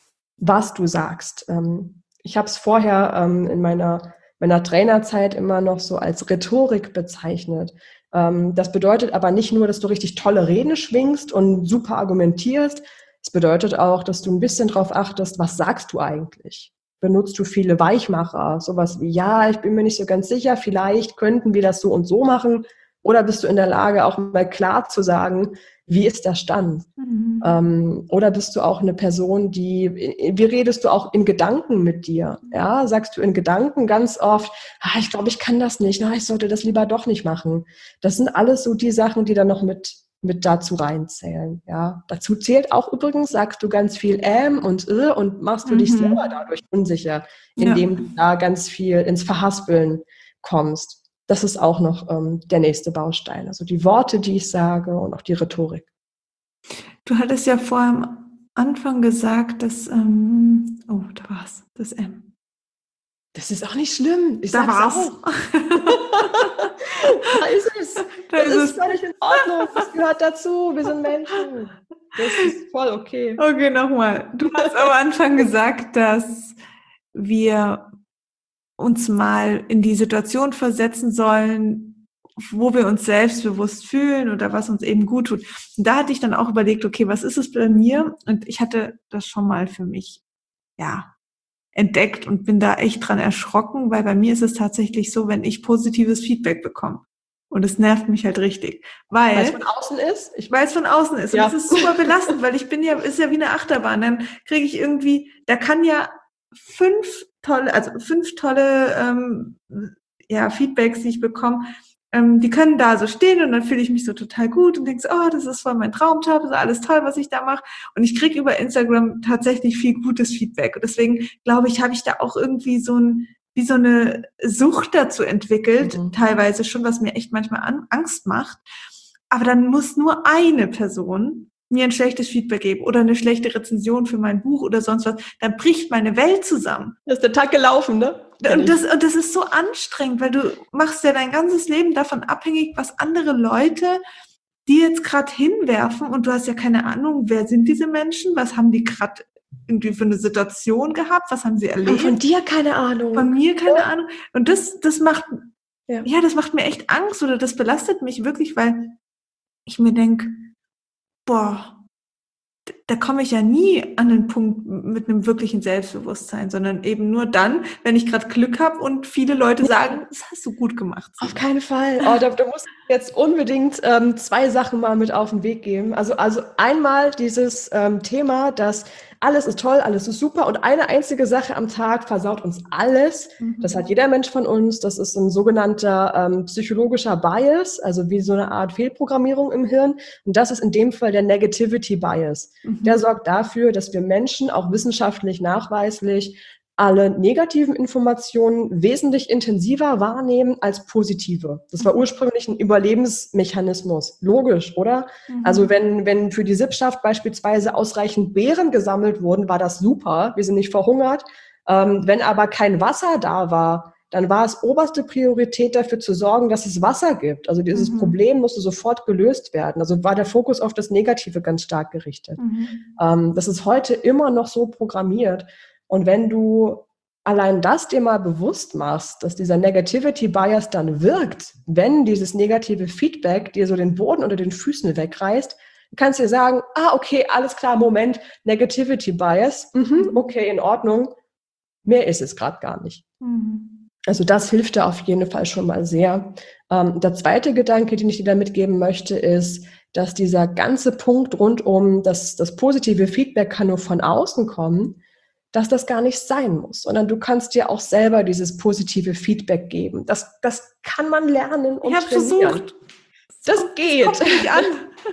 was du sagst. Ähm, ich habe es vorher ähm, in meiner, meiner Trainerzeit immer noch so als Rhetorik bezeichnet. Ähm, das bedeutet aber nicht nur, dass du richtig tolle Reden schwingst und super argumentierst. Es bedeutet auch, dass du ein bisschen drauf achtest, was sagst du eigentlich? Benutzt du viele Weichmacher, sowas wie, ja, ich bin mir nicht so ganz sicher, vielleicht könnten wir das so und so machen, oder bist du in der Lage, auch mal klar zu sagen, wie ist der Stand? Mhm. Ähm, oder bist du auch eine Person, die, wie redest du auch in Gedanken mit dir? Ja, sagst du in Gedanken ganz oft, ah, ich glaube, ich kann das nicht, na, ich sollte das lieber doch nicht machen. Das sind alles so die Sachen, die dann noch mit mit dazu reinzählen. Ja, dazu zählt auch übrigens, sagst du ganz viel ähm und äh und machst du mhm. dich selber dadurch unsicher, indem ja. du da ganz viel ins Verhaspeln kommst. Das ist auch noch ähm, der nächste Baustein. Also die Worte, die ich sage und auch die Rhetorik. Du hattest ja vorher am Anfang gesagt, dass, ähm, oh, da war's, das M. Das ist auch nicht schlimm. Ich da war's. Auch. Da ist es. Da das ist, ist völlig in Ordnung. Das gehört dazu. Wir sind Menschen. Das ist voll okay. Okay, nochmal. Du hast am Anfang gesagt, dass wir uns mal in die Situation versetzen sollen, wo wir uns selbstbewusst fühlen oder was uns eben gut tut. Und da hatte ich dann auch überlegt, okay, was ist es bei mir? Und ich hatte das schon mal für mich, ja, entdeckt und bin da echt dran erschrocken, weil bei mir ist es tatsächlich so, wenn ich positives Feedback bekomme. Und es nervt mich halt richtig. Weil es von außen ist? Ich weiß von außen ist. Ja. Und es ist super belastend, weil ich bin ja, ist ja wie eine Achterbahn. Dann kriege ich irgendwie, da kann ja fünf tolle, also fünf tolle ähm, ja, Feedbacks, die ich bekomme, ähm, die können da so stehen und dann fühle ich mich so total gut und denke so, oh, das ist voll mein Traumjob, das ist alles toll, was ich da mache. Und ich kriege über Instagram tatsächlich viel gutes Feedback. Und deswegen, glaube ich, habe ich da auch irgendwie so ein, wie so eine Sucht dazu entwickelt, mhm. teilweise schon, was mir echt manchmal an, Angst macht. Aber dann muss nur eine Person mir ein schlechtes Feedback geben oder eine schlechte Rezension für mein Buch oder sonst was, dann bricht meine Welt zusammen. Das ist der Tag gelaufen, ne? Und das, und das ist so anstrengend, weil du machst ja dein ganzes Leben davon abhängig, was andere Leute dir jetzt gerade hinwerfen und du hast ja keine Ahnung, wer sind diese Menschen, was haben die gerade irgendwie für eine Situation gehabt, was haben sie erlebt. Und von dir keine Ahnung. Von mir keine ja. Ahnung. Und das, das macht, ja. ja, das macht mir echt Angst oder das belastet mich wirklich, weil ich mir denke, boah, da komme ich ja nie an den Punkt mit einem wirklichen Selbstbewusstsein, sondern eben nur dann, wenn ich gerade Glück habe und viele Leute sagen, das hast du gut gemacht. Auf keinen Fall. Oh, da, da muss ich jetzt unbedingt ähm, zwei Sachen mal mit auf den Weg geben. Also, also einmal dieses ähm, Thema, dass alles ist toll, alles ist super und eine einzige Sache am Tag versaut uns alles. Mhm. Das hat jeder Mensch von uns. Das ist ein sogenannter ähm, psychologischer Bias, also wie so eine Art Fehlprogrammierung im Hirn. Und das ist in dem Fall der Negativity Bias. Mhm. Der sorgt dafür, dass wir Menschen auch wissenschaftlich nachweislich alle negativen Informationen wesentlich intensiver wahrnehmen als positive. Das war ursprünglich ein Überlebensmechanismus. Logisch, oder? Mhm. Also wenn, wenn für die Sippschaft beispielsweise ausreichend Beeren gesammelt wurden, war das super. Wir sind nicht verhungert. Ähm, wenn aber kein Wasser da war, dann war es oberste Priorität dafür zu sorgen, dass es Wasser gibt. Also dieses mhm. Problem musste sofort gelöst werden. Also war der Fokus auf das Negative ganz stark gerichtet. Mhm. Ähm, das ist heute immer noch so programmiert. Und wenn du allein das dir mal bewusst machst, dass dieser Negativity Bias dann wirkt, wenn dieses negative Feedback dir so den Boden unter den Füßen wegreißt, kannst du dir sagen, ah, okay, alles klar, Moment, Negativity Bias, mhm, okay, in Ordnung, mehr ist es gerade gar nicht. Mhm. Also das hilft da auf jeden Fall schon mal sehr. Ähm, der zweite Gedanke, den ich dir da mitgeben möchte, ist, dass dieser ganze Punkt rund um das, das positive Feedback kann nur von außen kommen, dass das gar nicht sein muss, sondern du kannst dir auch selber dieses positive Feedback geben. Das, das kann man lernen und ich hab's trainieren. Versucht. Das, das geht. Das kommt nicht an.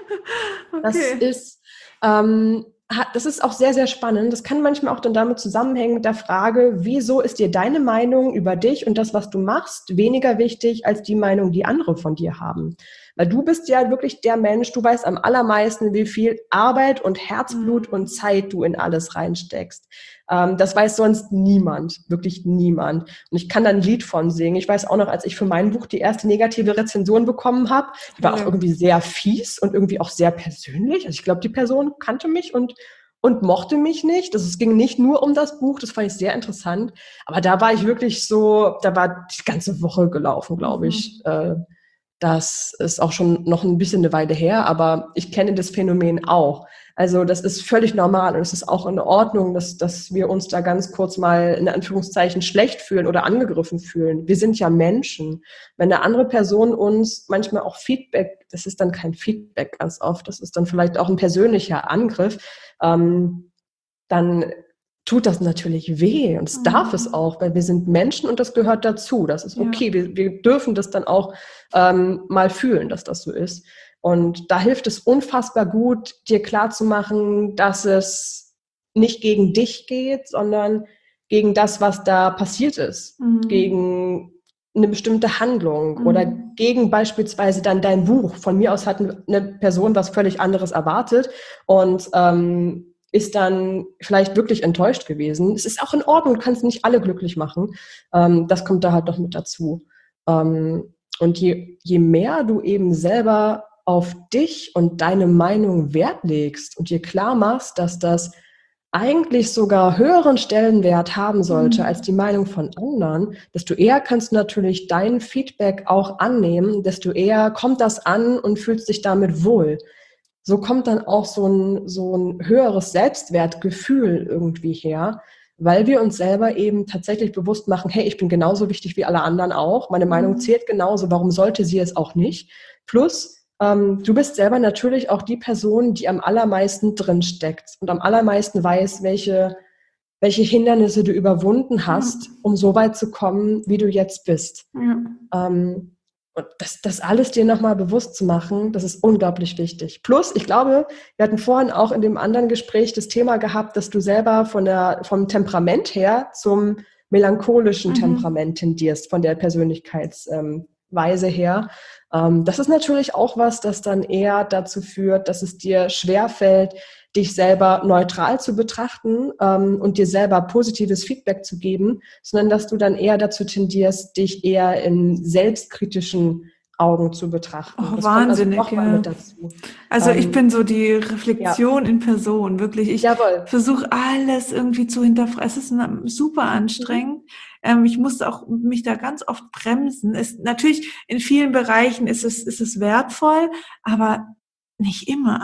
Okay. Das ist, ähm, das ist auch sehr, sehr spannend. Das kann manchmal auch dann damit zusammenhängen mit der Frage, wieso ist dir deine Meinung über dich und das, was du machst, weniger wichtig als die Meinung, die andere von dir haben? Weil du bist ja wirklich der Mensch, du weißt am allermeisten, wie viel Arbeit und Herzblut mhm. und Zeit du in alles reinsteckst. Ähm, das weiß sonst niemand, wirklich niemand. Und ich kann da ein Lied von singen. Ich weiß auch noch, als ich für mein Buch die erste negative Rezension bekommen habe, die war auch irgendwie sehr fies und irgendwie auch sehr persönlich. Also ich glaube, die Person kannte mich und und mochte mich nicht. Also es ging nicht nur um das Buch, das fand ich sehr interessant. Aber da war ich wirklich so, da war die ganze Woche gelaufen, glaube ich. Mhm. Äh, Das ist auch schon noch ein bisschen eine Weile her, aber ich kenne das Phänomen auch. Also das ist völlig normal und es ist auch in Ordnung, dass, dass wir uns da ganz kurz mal in Anführungszeichen schlecht fühlen oder angegriffen fühlen. Wir sind ja Menschen. Wenn eine andere Person uns manchmal auch Feedback, das ist dann kein Feedback ganz oft, das ist dann vielleicht auch ein persönlicher Angriff, ähm, dann tut das natürlich weh und es mhm. darf es auch, weil wir sind Menschen und das gehört dazu. Das ist okay. Ja. Wir, wir dürfen das dann auch ähm, mal fühlen, dass das so ist. Und da hilft es unfassbar gut, dir klarzumachen, dass es nicht gegen dich geht, sondern gegen das, was da passiert ist. Mhm. Gegen eine bestimmte Handlung mhm. oder gegen beispielsweise dann dein Buch. Von mir aus hat eine Person was völlig anderes erwartet und ähm, ist dann vielleicht wirklich enttäuscht gewesen. Es ist auch in Ordnung, du kannst nicht alle glücklich machen. Ähm, das kommt da halt noch mit dazu. Ähm, und je, je mehr du eben selber auf dich und deine Meinung Wert legst und dir klar machst, dass das eigentlich sogar höheren Stellenwert haben sollte mhm. als die Meinung von anderen, desto eher kannst du natürlich dein Feedback auch annehmen, desto eher kommt das an und fühlst dich damit wohl. So kommt dann auch so ein, so ein höheres Selbstwertgefühl irgendwie her, weil wir uns selber eben tatsächlich bewusst machen, hey, ich bin genauso wichtig wie alle anderen auch, meine Meinung zählt genauso, warum sollte sie es auch nicht? Plus, ähm, du bist selber natürlich auch die Person, die am allermeisten drinsteckt und am allermeisten weiß, welche, welche Hindernisse du überwunden hast, ja. um so weit zu kommen, wie du jetzt bist. Ja. Ähm, Und das, das alles dir nochmal bewusst zu machen, das ist unglaublich wichtig. Plus, ich glaube, wir hatten vorhin auch in dem anderen Gespräch das Thema gehabt, dass du selber von der, vom Temperament her zum melancholischen mhm. Temperament tendierst, von der Persönlichkeitsweise ähm, her. Ähm, das ist natürlich auch was, das dann eher dazu führt, dass es dir schwerfällt, dich selber neutral zu betrachten ähm, und dir selber positives Feedback zu geben, sondern dass du dann eher dazu tendierst, dich eher in selbstkritischen Augen zu betrachten. Oh, das wahnsinnig, kommt also ja. mit dazu. Also ähm, ich bin so die Reflexion ja. in Person, wirklich. Ich versuche alles irgendwie zu hinterfragen. Es ist super anstrengend. Mhm. Ähm, ich musste auch mich da ganz oft bremsen. Es, natürlich, in vielen Bereichen ist es, ist es wertvoll, aber nicht immer.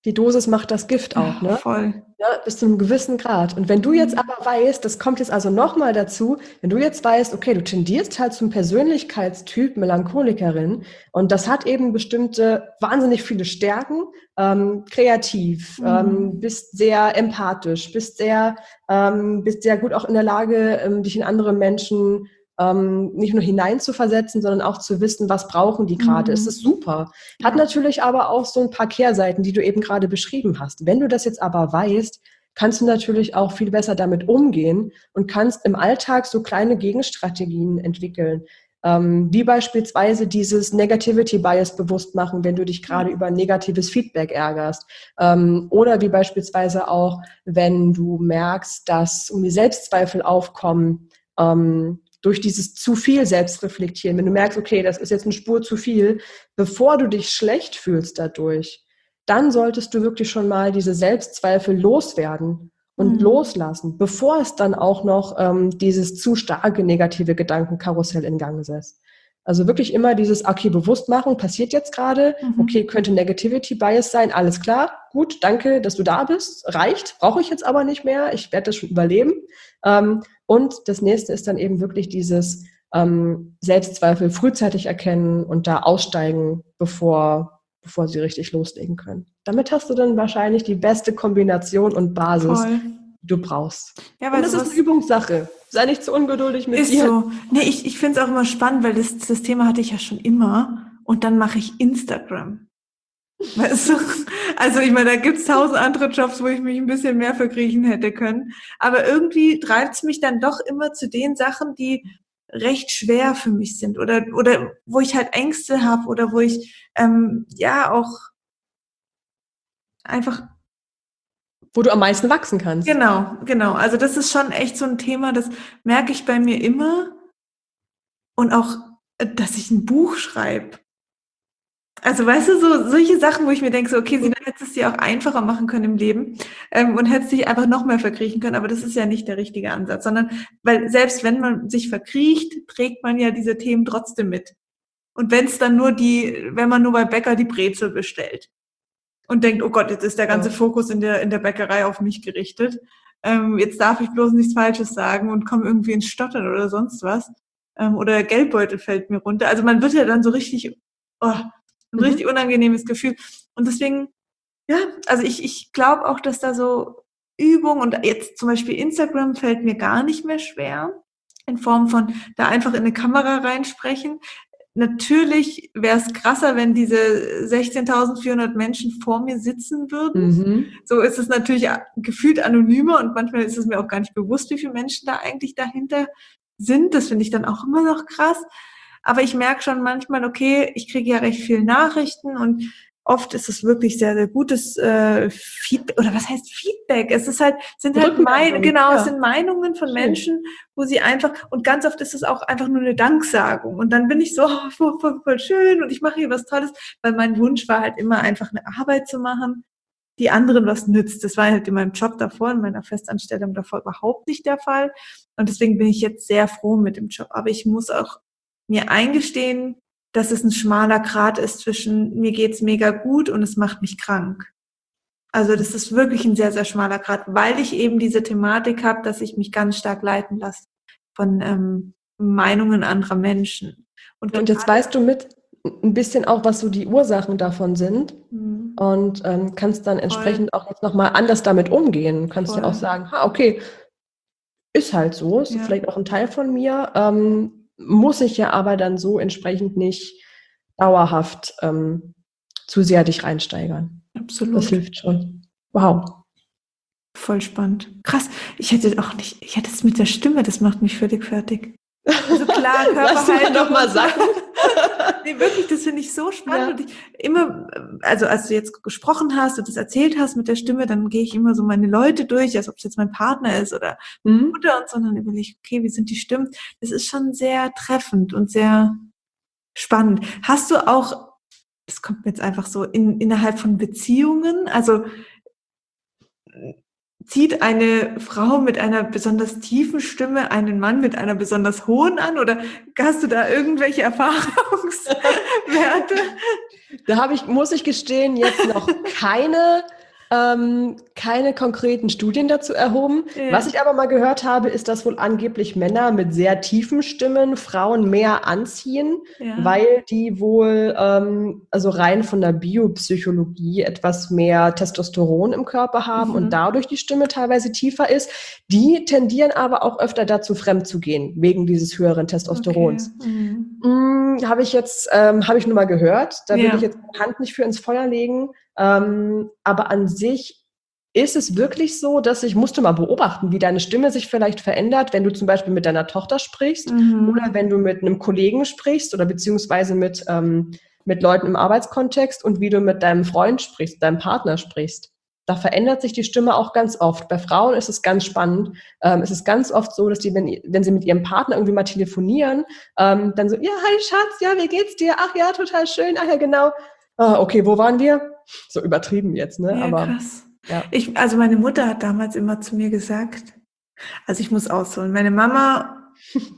Die Dosis macht das Gift auch, Ja, ne? voll. Ja, bis zu einem gewissen Grad. Und wenn du jetzt aber weißt, das kommt jetzt also nochmal dazu, wenn du jetzt weißt, okay, du tendierst halt zum Persönlichkeitstyp Melancholikerin und das hat eben bestimmte, wahnsinnig viele Stärken, ähm, kreativ, Mhm. ähm, bist sehr empathisch, bist sehr, ähm, bist sehr gut auch in der Lage, ähm, dich in andere Menschen ähm, nicht nur hineinzuversetzen, sondern auch zu wissen, was brauchen die gerade. Mhm. Es ist super. Hat Ja. natürlich aber auch so ein paar Kehrseiten, die du eben gerade beschrieben hast. Wenn du das jetzt aber weißt, kannst du natürlich auch viel besser damit umgehen und kannst im Alltag so kleine Gegenstrategien entwickeln. Ähm, wie beispielsweise dieses Negativity Bias bewusst machen, wenn du dich gerade über negatives Feedback ärgerst. Ähm, oder wie beispielsweise auch, wenn du merkst, dass irgendwie Selbstzweifel aufkommen, ähm, durch dieses zu viel Selbstreflektieren. Wenn du merkst, okay, das ist jetzt eine Spur zu viel, bevor du dich schlecht fühlst dadurch, dann solltest du wirklich schon mal diese Selbstzweifel loswerden und Mhm. loslassen, bevor es dann auch noch ähm, dieses zu starke negative Gedankenkarussell in Gang setzt. Also wirklich immer dieses, okay, bewusst machen, passiert jetzt gerade, Mhm. okay, könnte Negativity Bias sein, alles klar, gut, danke, dass du da bist, reicht, brauche ich jetzt aber nicht mehr, ich werde das schon überleben. Ähm, und das nächste ist dann eben wirklich dieses ähm, Selbstzweifel frühzeitig erkennen und da aussteigen, bevor, bevor sie richtig loslegen können. Damit hast du dann wahrscheinlich die beste Kombination und Basis, Voll. die du brauchst. Ja, Und weil das ist sowas eine Übungssache. Sei nicht zu ungeduldig mit ist dir. so. Nee, ich, ich finde es auch immer spannend, weil das, das Thema hatte ich ja schon immer. Und dann mache ich Instagram. Weißt du? Also ich meine, da gibt's tausend andere Jobs, wo ich mich ein bisschen mehr verkriechen hätte können. Aber irgendwie treibt es mich dann doch immer zu den Sachen, die recht schwer für mich sind oder oder wo ich halt Ängste habe oder wo ich ähm, ja auch einfach Wo du am meisten wachsen kannst. genau, genau. Also das ist schon echt so ein Thema, das merke ich bei mir immer und auch, äh, dass ich ein Buch schreibe. Also weißt du, so solche Sachen, wo ich mir denke, so, okay, Sina, hättest es dir auch einfacher machen können im Leben ähm, und hättest dich einfach noch mehr verkriechen können, aber das ist ja nicht der richtige Ansatz, sondern weil selbst wenn man sich verkriecht, trägt man ja diese Themen trotzdem mit. Und wenn es dann nur die, wenn man nur bei Bäcker die Brezel bestellt und denkt, oh Gott, jetzt ist der ganze Ja. Fokus in der in der Bäckerei auf mich gerichtet, ähm, jetzt darf ich bloß nichts Falsches sagen und komme irgendwie ins Stottern oder sonst was ähm, oder der Geldbeutel fällt mir runter. Also man wird ja dann so richtig, oh, ein Mhm. richtig unangenehmes Gefühl. Und deswegen, ja, also ich, ich glaube auch, dass da so Übung und jetzt zum Beispiel Instagram fällt mir gar nicht mehr schwer, in Form von da einfach in eine Kamera reinsprechen. Natürlich wäre es krasser, wenn diese sechzehntausendvierhundert Menschen vor mir sitzen würden. Mhm. So ist es natürlich gefühlt anonymer und manchmal ist es mir auch gar nicht bewusst, wie viele Menschen da eigentlich dahinter sind. Das finde ich dann auch immer noch krass. Aber ich merke schon manchmal, okay, ich kriege ja recht viele Nachrichten und oft ist es wirklich sehr, sehr gutes äh, Feedback. Oder was heißt Feedback? Es ist halt, sind halt Meinungen, genau, ja. Es sind Meinungen von Schön. Menschen, wo sie einfach, und ganz oft ist es auch einfach nur eine Danksagung. Und dann bin ich so, oh, voll, voll, voll schön und ich mache hier was Tolles, weil mein Wunsch war halt immer einfach eine Arbeit zu machen, die anderen was nützt. Das war halt in meinem Job davor, in meiner Festanstellung davor überhaupt nicht der Fall. Und deswegen bin ich jetzt sehr froh mit dem Job. Aber ich muss auch mir eingestehen, dass es ein schmaler Grat ist zwischen mir geht's mega gut und es macht mich krank. Also das ist wirklich ein sehr, sehr schmaler Grat, weil ich eben diese Thematik habe, dass ich mich ganz stark leiten lasse von ähm, Meinungen anderer Menschen. Und, Und jetzt weißt du mit ein bisschen auch, was so die Ursachen davon sind. Mhm. Und ähm, kannst dann entsprechend Voll. Auch jetzt nochmal anders damit umgehen. Du kannst Voll. ja auch sagen, ha, okay, ist halt so, ist Ja. vielleicht auch ein Teil von mir, ähm, muss ich ja aber dann so entsprechend nicht dauerhaft ähm, zu sehr dich reinsteigern. Absolut. Das hilft schon. Wow. Voll spannend. Krass. Ich hätte auch nicht, ich hätte es mit der Stimme, das macht mich völlig fertig. Also klar, Körperhaltung noch mal sagen. Nee, wirklich, das finde ich so spannend. Ja. Und ich immer, also als du jetzt gesprochen hast und das erzählt hast mit der Stimme, dann gehe ich immer so meine Leute durch, als ob es jetzt mein Partner ist oder meine Mhm. Mutter und so, und dann überlege ich, okay, wie sind die Stimmen? Das ist schon sehr treffend und sehr spannend. Hast du auch, das kommt mir jetzt einfach so, in, innerhalb von Beziehungen, also zieht eine Frau mit einer besonders tiefen Stimme einen Mann mit einer besonders hohen an? Oder hast du da irgendwelche Erfahrungswerte? Da habe ich, muss ich gestehen, jetzt noch keine Ähm, keine konkreten Studien dazu erhoben. Ja. Was ich aber mal gehört habe, ist, dass wohl angeblich Männer mit sehr tiefen Stimmen Frauen mehr anziehen, Ja. weil die wohl, ähm, also rein von der Biopsychologie etwas mehr Testosteron im Körper haben Mhm. und dadurch die Stimme teilweise tiefer ist. Die tendieren aber auch öfter dazu, fremd zu gehen, wegen dieses höheren Testosterons. Okay. Mhm. Hm, habe ich jetzt, ähm, habe ich nur mal gehört. Da will Ja. ich jetzt meine Hand nicht für ins Feuer legen. Ähm, aber an sich ist es wirklich so, dass ich musste mal beobachten, wie deine Stimme sich vielleicht verändert, wenn du zum Beispiel mit deiner Tochter sprichst Mhm. oder wenn du mit einem Kollegen sprichst oder beziehungsweise mit, ähm, mit Leuten im Arbeitskontext und wie du mit deinem Freund sprichst, deinem Partner sprichst. Da verändert sich die Stimme auch ganz oft. Bei Frauen ist es ganz spannend. Ähm, es ist ganz oft so, dass die, wenn, wenn sie mit ihrem Partner irgendwie mal telefonieren, ähm, dann so, ja, hi Schatz, ja, wie geht's dir? Ach ja, total schön. Ach ja, genau. Ah, okay, wo waren wir? So übertrieben jetzt, ne? Ja, Aber krass. ja. Ich, also meine Mutter hat damals immer zu mir gesagt, also ich muss ausholen, meine Mama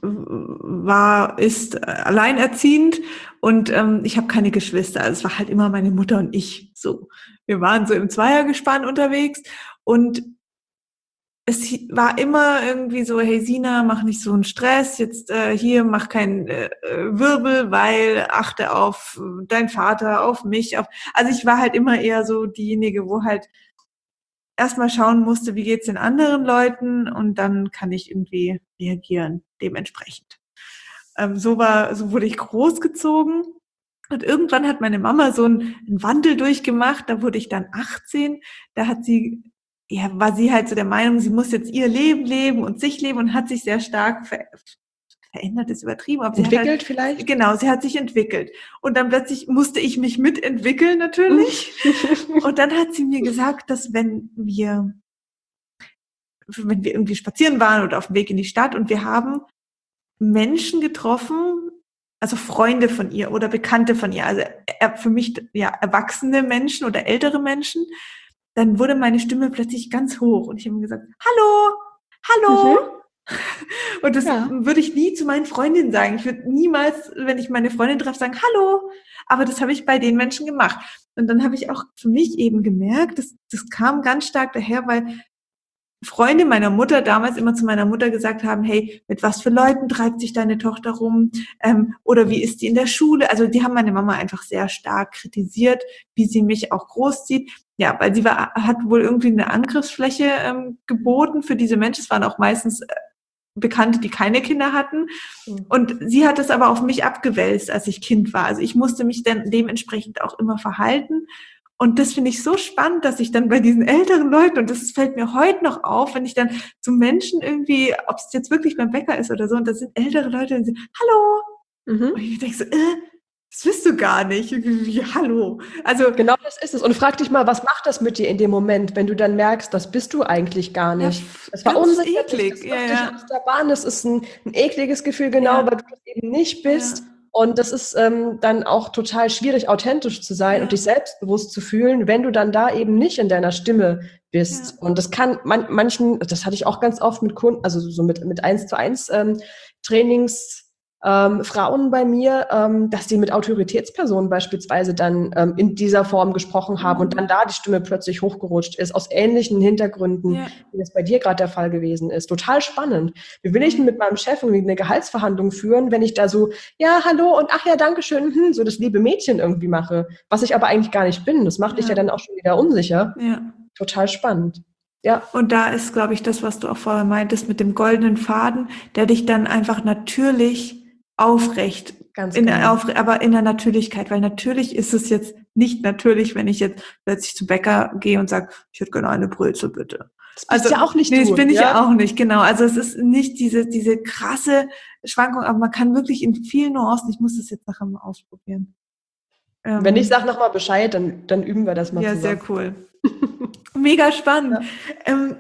war, ist alleinerziehend und ähm, ich habe keine Geschwister. Also es war halt immer meine Mutter und ich so. Wir waren so im Zweiergespann unterwegs und es war immer irgendwie so, hey Sina, mach nicht so einen Stress, jetzt äh, hier, mach keinen äh, Wirbel, weil achte auf deinen Vater, auf mich. Auf, also ich war halt immer eher so diejenige, wo halt erstmal schauen musste, wie geht's den anderen Leuten und dann kann ich irgendwie reagieren dementsprechend. Ähm, so war, so wurde ich großgezogen. Und irgendwann hat meine Mama so einen, einen Wandel durchgemacht, da wurde ich dann achtzehn, da hat sie, ja, war sie halt so der Meinung, sie muss jetzt ihr Leben leben und sich leben und hat sich sehr stark ver verändert, ist übertrieben, aber sie Entwickelt hat halt, vielleicht? genau, sie hat sich entwickelt. Und dann plötzlich musste ich mich mitentwickeln natürlich. Und dann hat sie mir gesagt, dass wenn wir, wenn wir irgendwie spazieren waren oder auf dem Weg in die Stadt und wir haben Menschen getroffen, also Freunde von ihr oder Bekannte von ihr, also für mich ja erwachsene Menschen oder ältere Menschen, dann wurde meine Stimme plötzlich ganz hoch und ich habe mir gesagt, hallo, hallo. Mhm. Und das Ja. würde ich nie zu meinen Freundinnen sagen. Ich würde niemals, wenn ich meine Freundin treffe, sagen, hallo. Aber das habe ich bei den Menschen gemacht. Und dann habe ich auch für mich eben gemerkt, das, das kam ganz stark daher, weil Freunde meiner Mutter damals immer zu meiner Mutter gesagt haben, hey, mit was für Leuten treibt sich deine Tochter rum? Ähm, oder wie ist die in der Schule? Also die haben meine Mama einfach sehr stark kritisiert, wie sie mich auch großzieht. Ja, weil sie war, hat wohl irgendwie eine Angriffsfläche ähm, geboten für diese Menschen. Es waren auch meistens äh, Bekannte, die keine Kinder hatten. Und sie hat es aber auf mich abgewälzt, als ich Kind war. Also ich musste mich dann dementsprechend auch immer verhalten. Und das finde ich so spannend, dass ich dann bei diesen älteren Leuten, und das fällt mir heute noch auf, wenn ich dann zu Menschen irgendwie, ob es jetzt wirklich beim Bäcker ist oder so, und das sind ältere Leute, die sagen, hallo. Mhm. Und ich denke so, äh, das bist du gar nicht. Wie, hallo. Also genau das ist es. Und frag dich mal, was macht das mit dir in dem Moment, wenn du dann merkst, das bist du eigentlich gar nicht. Ja, das ganz verunsichert dich, eklig. das Ja, wirft dich ja. aus der Bahn. Das ist ein, ein ekliges Gefühl, genau, Ja. weil du das eben nicht bist. Ja. Und das ist ähm, dann auch total schwierig, authentisch zu sein Ja. und dich selbstbewusst zu fühlen, wenn du dann da eben nicht in deiner Stimme bist. Ja. Und das kann man, manchen, das hatte ich auch ganz oft mit Kunden, also so mit, mit eins zu eins ähm, Trainings, Ähm, Frauen bei mir, ähm, dass die mit Autoritätspersonen beispielsweise dann ähm, in dieser Form gesprochen haben Mhm. und dann da die Stimme plötzlich hochgerutscht ist, aus ähnlichen Hintergründen, Ja. wie das bei dir gerade der Fall gewesen ist. Total spannend. Wie will ich denn mit meinem Chef irgendwie eine Gehaltsverhandlung führen, wenn ich da so, ja, hallo und ach ja, danke schön, hm, so das liebe Mädchen irgendwie mache, was ich aber eigentlich gar nicht bin. Das macht Ja. dich ja dann auch schon wieder unsicher. Ja. Total spannend. Ja. Und da ist, glaube ich, das, was du auch vorher meintest mit dem goldenen Faden, der dich dann einfach natürlich aufrecht, Ganz in, genau. auf, aber in der Natürlichkeit, weil natürlich ist es jetzt nicht natürlich, wenn ich jetzt plötzlich zum Bäcker gehe und sage, ich hätte gerne eine Brezel, bitte. Das bist Also, ja auch nicht nee, du. das bin ich ja? ja auch nicht, genau. Also es ist nicht diese, diese krasse Schwankung, aber man kann wirklich in vielen Nuancen, ich muss das jetzt nachher mal ausprobieren. Ähm, Wenn ich sag nochmal Bescheid, dann, dann üben wir das mal ja, zusammen. sehr cool. Mega spannend. Ja. Ähm,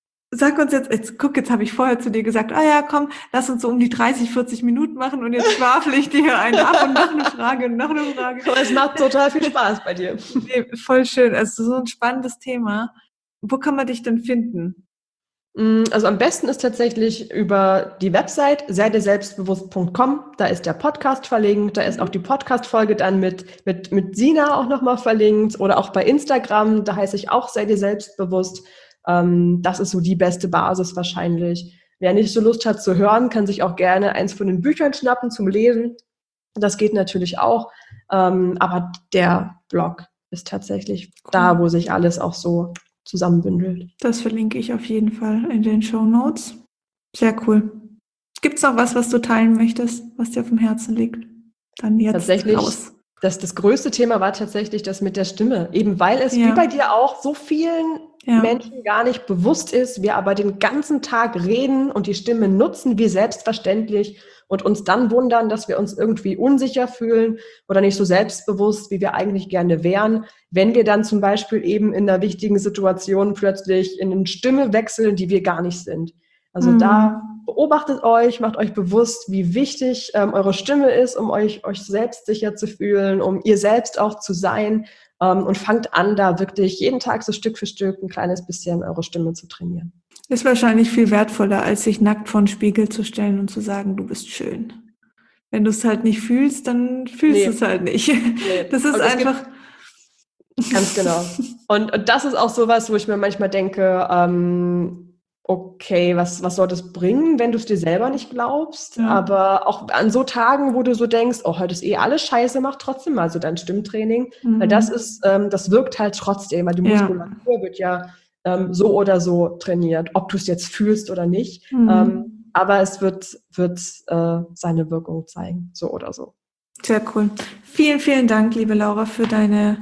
Sag uns jetzt, jetzt guck, jetzt habe ich vorher zu dir gesagt, ah ja, komm, lass uns so um die dreißig, vierzig Minuten machen und jetzt schwafel ich dir einen ab und noch eine Frage und noch eine Frage. Aber es macht total viel Spaß bei dir. Nee, voll schön, also so ein spannendes Thema. Wo kann man dich denn finden? Also am besten ist tatsächlich über die Website sei dir selbstbewusst punkt com. Da ist der Podcast verlinkt, da ist auch die Podcast-Folge dann mit, mit, mit Sina auch nochmal verlinkt oder auch bei Instagram, da heiße ich auch sei dir selbstbewusst. Ähm, das ist so die beste Basis wahrscheinlich. Wer nicht so Lust hat zu hören, kann sich auch gerne eins von den Büchern schnappen zum Lesen. Das geht natürlich auch. Ähm, aber der Blog ist tatsächlich cool. Da, wo sich alles auch so zusammenbündelt. Das verlinke ich auf jeden Fall in den Shownotes. Sehr cool. Gibt es noch was, was du teilen möchtest, was dir auf dem Herzen liegt? Dann jetzt tatsächlich raus. Das, das größte Thema war tatsächlich das mit der Stimme. Eben weil es, ja. wie bei dir auch, so vielen ja. Menschen gar nicht bewusst ist, wir aber den ganzen Tag reden und die Stimme nutzen wie selbstverständlich und uns dann wundern, dass wir uns irgendwie unsicher fühlen oder nicht so selbstbewusst, wie wir eigentlich gerne wären, wenn wir dann zum Beispiel eben in einer wichtigen Situation plötzlich in eine Stimme wechseln, die wir gar nicht sind. Also mhm. da beobachtet euch, macht euch bewusst, wie wichtig ähm, eure Stimme ist, um euch, euch selbst sicher zu fühlen, um ihr selbst auch zu sein ähm, und fangt an, da wirklich jeden Tag so Stück für Stück ein kleines bisschen eure Stimme zu trainieren. Ist wahrscheinlich viel wertvoller, als sich nackt vor den Spiegel zu stellen und zu sagen, du bist schön. Wenn du es halt nicht fühlst, dann fühlst nee. du es halt nicht. Nee. Das ist einfach... Ganz genau. Und, und das ist auch sowas, wo ich mir manchmal denke, ähm, okay, was, was soll das bringen, wenn du es dir selber nicht glaubst? Ja. Aber auch an so Tagen, wo du so denkst, oh, heute ist eh alles scheiße, mach trotzdem mal so dein Stimmtraining. Mhm. Weil das ist, ähm, das wirkt halt trotzdem, weil die Muskulatur ja. wird ja ähm, so oder so trainiert, ob du es jetzt fühlst oder nicht. Mhm. Ähm, aber es wird, wird äh, seine Wirkung zeigen, so oder so. Sehr cool. Vielen, vielen Dank, liebe Laura, für deine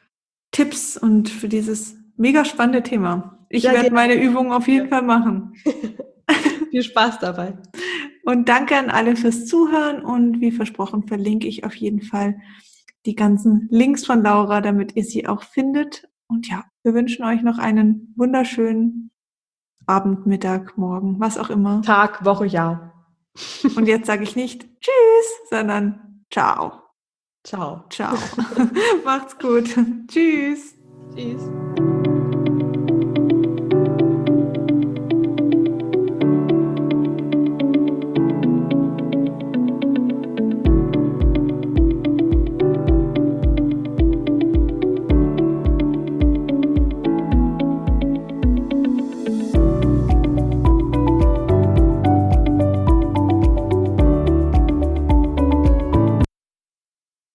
Tipps und für dieses mega spannende Thema. Ich ja, werde meine Übungen auf jeden ja. Fall machen. Viel Spaß dabei. Und danke an alle fürs Zuhören und wie versprochen verlinke ich auf jeden Fall die ganzen Links von Laura, damit ihr sie auch findet. Und ja, wir wünschen euch noch einen wunderschönen Abend, Mittag, Morgen, was auch immer. Tag, Woche, Jahr. Und jetzt sage ich nicht Tschüss, sondern Ciao. Ciao. Ciao. Macht's gut. Tschüss. Tschüss.